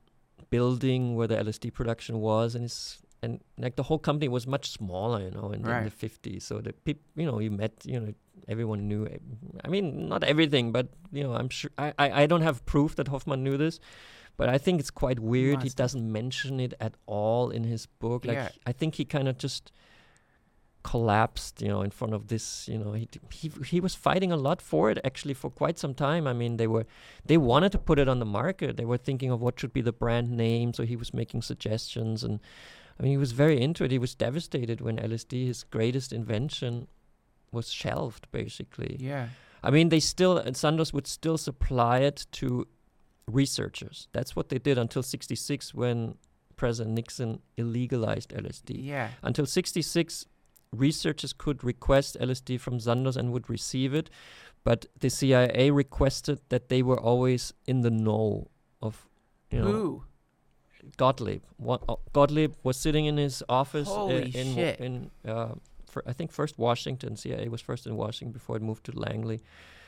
building where the L S D production was, and it's and like the whole company was much smaller, you know, in, the- in Right. the fifties. So the people, you know, you met, you know, everyone knew. ev- I mean, not everything, but you know, I'm sure. I I, I don't have proof that Hoffman knew this, but I think it's quite weird. He must have. doesn't mention it at all in his book. Like Yeah. I think he kind of just collapsed, you know, in front of this. You know, he d- he he was fighting a lot for it actually for quite some time. I mean, they were they wanted to put it on the market. They were thinking of what should be the brand name, so he was making suggestions, and I mean, he was very into it. He was devastated when L S D, his greatest invention, was shelved basically. Yeah. I mean, they still, and Sandoz would still supply it to researchers. That's what they did until sixty-six when President Nixon illegalized L S D. Yeah. Until sixty-six, researchers could request L S D from Sandoz and would receive it, but the C I A requested that they were always in the know of, you know, Who? Gottlieb. One, uh, Gottlieb was sitting in his office uh, Holy in shit. in uh, for, I think first Washington. C I A was first in Washington before it moved to Langley.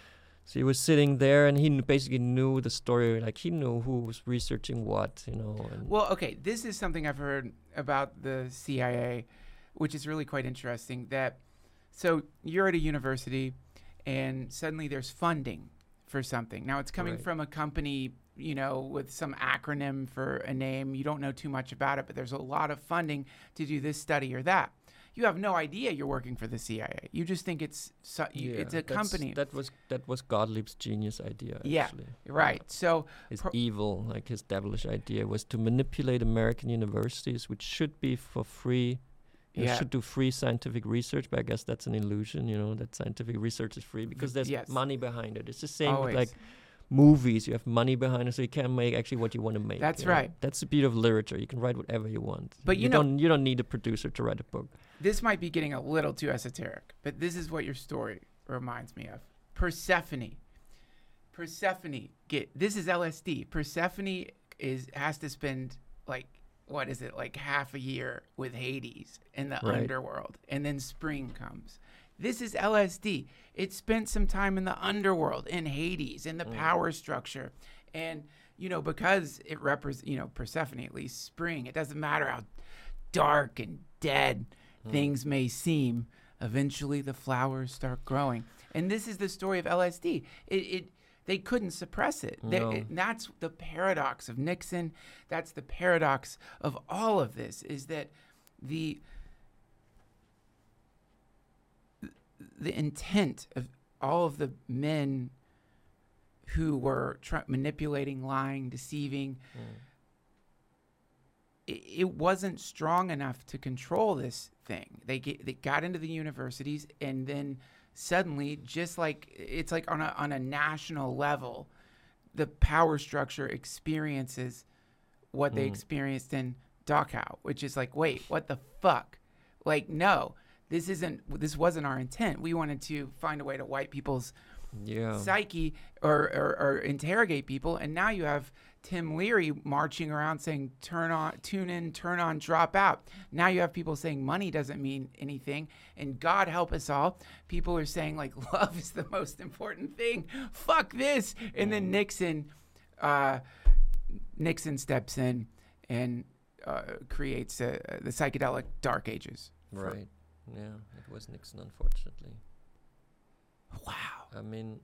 So he was sitting there, and he kn- basically knew the story. Like he knew who was researching what, you know. And Well, okay, this is something I've heard about the C I A, which is really quite interesting. That so you're at a university, and suddenly there's funding for something. Now it's coming Right. from a company, you know, with some acronym for a name. You don't know too much about it, but there's a lot of funding to do this study or that. You have no idea you're working for the C I A. You just think it's so, you, it's a that's- company, That was that was Gottlieb's genius idea. Yeah. Actually. right? So His Pro- evil, like his devilish idea, was to manipulate American universities, which should be for free. You Yeah. should do free scientific research, but I guess that's an illusion, you know, that scientific research is free because there's Yes. money behind it. It's the same always. with like movies. You have money behind it, so you can make actually what you want to make. That's you know. right. That's the beauty of literature. You can write whatever you want. But you know- don't you don't need a producer to write a book. This might be getting a little too esoteric, but this is what your story reminds me of. Persephone. Persephone get this is L S D. Persephone is has to spend like what is it like half a year with Hades in the Right. underworld, and then spring comes. This is L S D. It spent some time in the underworld, in Hades, in the power structure, and you know because it represents you know Persephone at least spring. It doesn't matter how dark and dead things may seem. Eventually, the flowers start growing, and this is the story of L S D. It, it they couldn't suppress it. They- No. it- That's the paradox of Nixon. That's the paradox of all of this. Is that the the intent of all of the men who were try- manipulating, lying, deceiving, it, it wasn't strong enough to control this thing. They get, they got into the universities, and then suddenly, just like it's like on a on a national level, the power structure experiences what they Mm. experienced in Dachau, which is like, wait, what the fuck? Like, no, this isn't. This wasn't our intent. We wanted to find a way to wipe people's Yeah. psyche or, or, or interrogate people, and now you have Tim Leary marching around saying turn on, tune in, turn on, drop out. Now you have people saying money doesn't mean anything, and God help us all, people are saying like love is the most important thing, fuck this. And then Nixon uh, Nixon steps in and uh, creates uh, the psychedelic dark ages. for- Right. Yeah. It was Nixon, unfortunately. Wow. I mean,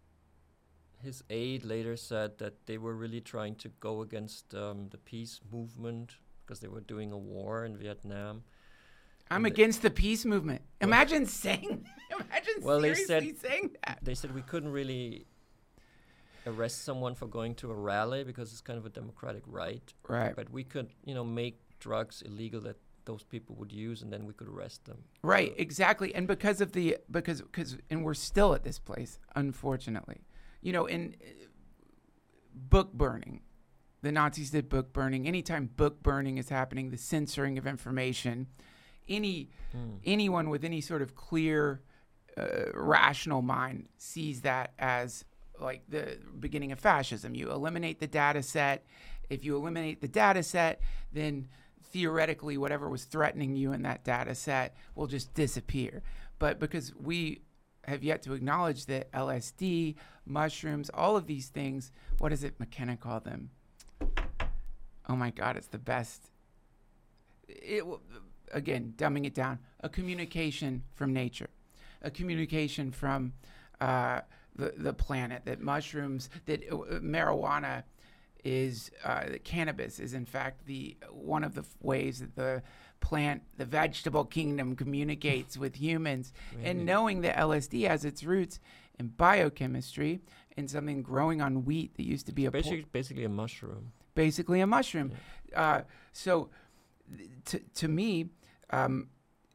his aide later said that they were really trying to go against um, the peace movement because they were doing a war in Vietnam. I'm And the- against the peace movement. Imagine saying, imagine Well, they seriously said- saying that. They said we couldn't really arrest someone for going to a rally because it's kind of a democratic right, Right, but we could, you know, make drugs illegal that those people would use, and then we could arrest them. right, So- exactly. And because of the because because and we're still at this place, unfortunately. You know, in uh, book burning, the Nazis did book burning. Anytime book burning is happening, the censoring of information, any Hmm. anyone with any sort of clear, uh, rational mind sees that as like the beginning of fascism. You eliminate the data set. If you eliminate the data set, then theoretically whatever was threatening you in that data set will just disappear. But because we have yet to acknowledge that L S D, mushrooms, all of these things, what does it McKenna call them? Oh my God, it's the best. It, again, dumbing it down, a communication from nature, a communication from uh, the, the planet, that mushrooms, that uh, marijuana is, uh, that cannabis is in fact the one of the f- ways that the plant, the vegetable kingdom communicates with humans. Really? And knowing that L S D has its roots in biochemistry, in something growing on wheat that used to be a basically, po- basically a mushroom. Basically a mushroom. Yeah. Uh, so th- to, to me, um,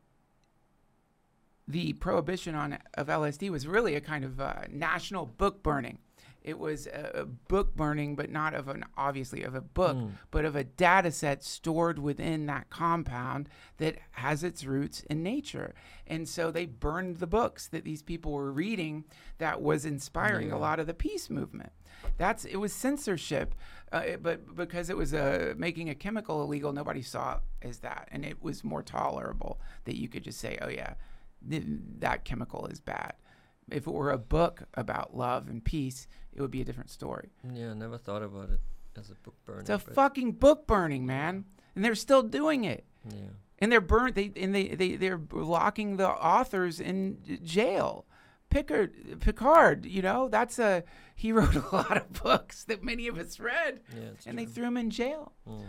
the prohibition on of L S D was really a kind of uh, national book burning. It was a, a book burning, but not of an obviously of a book, mm. but of a data set stored within that compound that has its roots in nature. And so they burned the books that these people were reading that was inspiring yeah. a lot of the peace movement. That's it was censorship, uh, it, but because it was uh, making a chemical illegal, nobody saw it as that, and it was more tolerable that you could just say, "Oh yeah, th- that chemical is bad." If it were a book about love and peace, it would be a different story. Yeah, I never thought about it as a book burning. It's a fucking book burning, man, and they're still doing it. Yeah, and they're burnt. They and they they they're locking the authors in jail. Picard, Picard, you know, that's a he wrote a lot of books that many of us read, yeah, and true. they threw him in jail. Mm.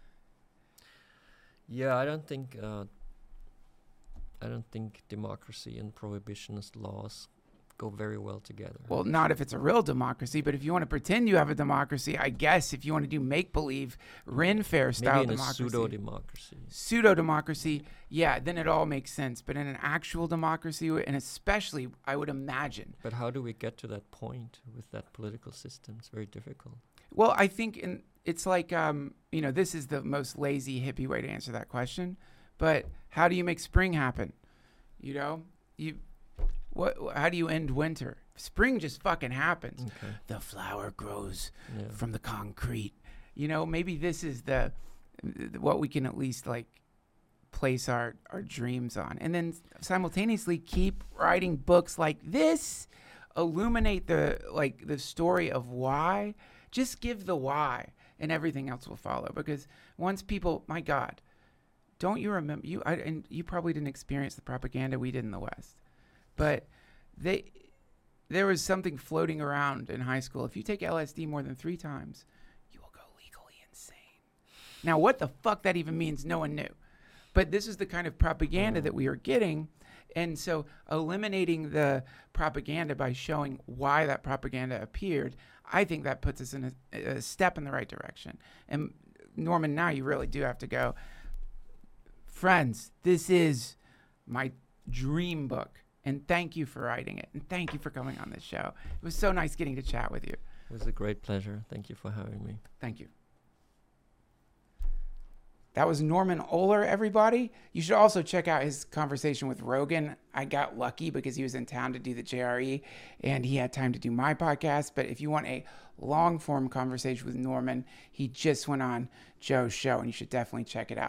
Yeah, I don't think uh, I don't think democracy and prohibitionist laws go very well together. Well, not if it's a real democracy, but if you want to pretend you have a democracy, I guess if you want to do make-believe, Ren Fair style Maybe in democracy. a pseudo-democracy. Pseudo-democracy, yeah, then it all makes sense. But in an actual democracy, and especially, I would imagine. But how do we get to that point with that political system? It's very difficult. Well, I think in, it's like, um, you know, this is the most lazy hippie way to answer that question. But how do you make spring happen? You know, you... What? How do you end winter? Spring just fucking happens. Okay. The flower grows yeah. from the concrete. You know, maybe this is the what we can at least like place our, our dreams on. And then simultaneously keep writing books like this, illuminate the like the story of why. Just give the why and everything else will follow. Because once people, my God, don't you remember you I, and you probably didn't experience the propaganda we did in the West. But they, there was something floating around in high school. If you take L S D more than three times, you will go legally insane. Now, what the fuck that even means, no one knew. But this is the kind of propaganda that we are getting. And so eliminating the propaganda by showing why that propaganda appeared, I think that puts us in a, a step in the right direction. And Norman, now you really do have to go, friends, this is my dream book. And thank you for writing it. And thank you for coming on this show. It was so nice getting to chat with you. It was a great pleasure. Thank you for having me. Thank you. That was Norman Ohler, everybody. You should also check out his conversation with Rogan. I got lucky because he was in town to do the J R E and he had time to do my podcast. But if you want a long-form conversation with Norman, he just went on Joe's show and you should definitely check it out.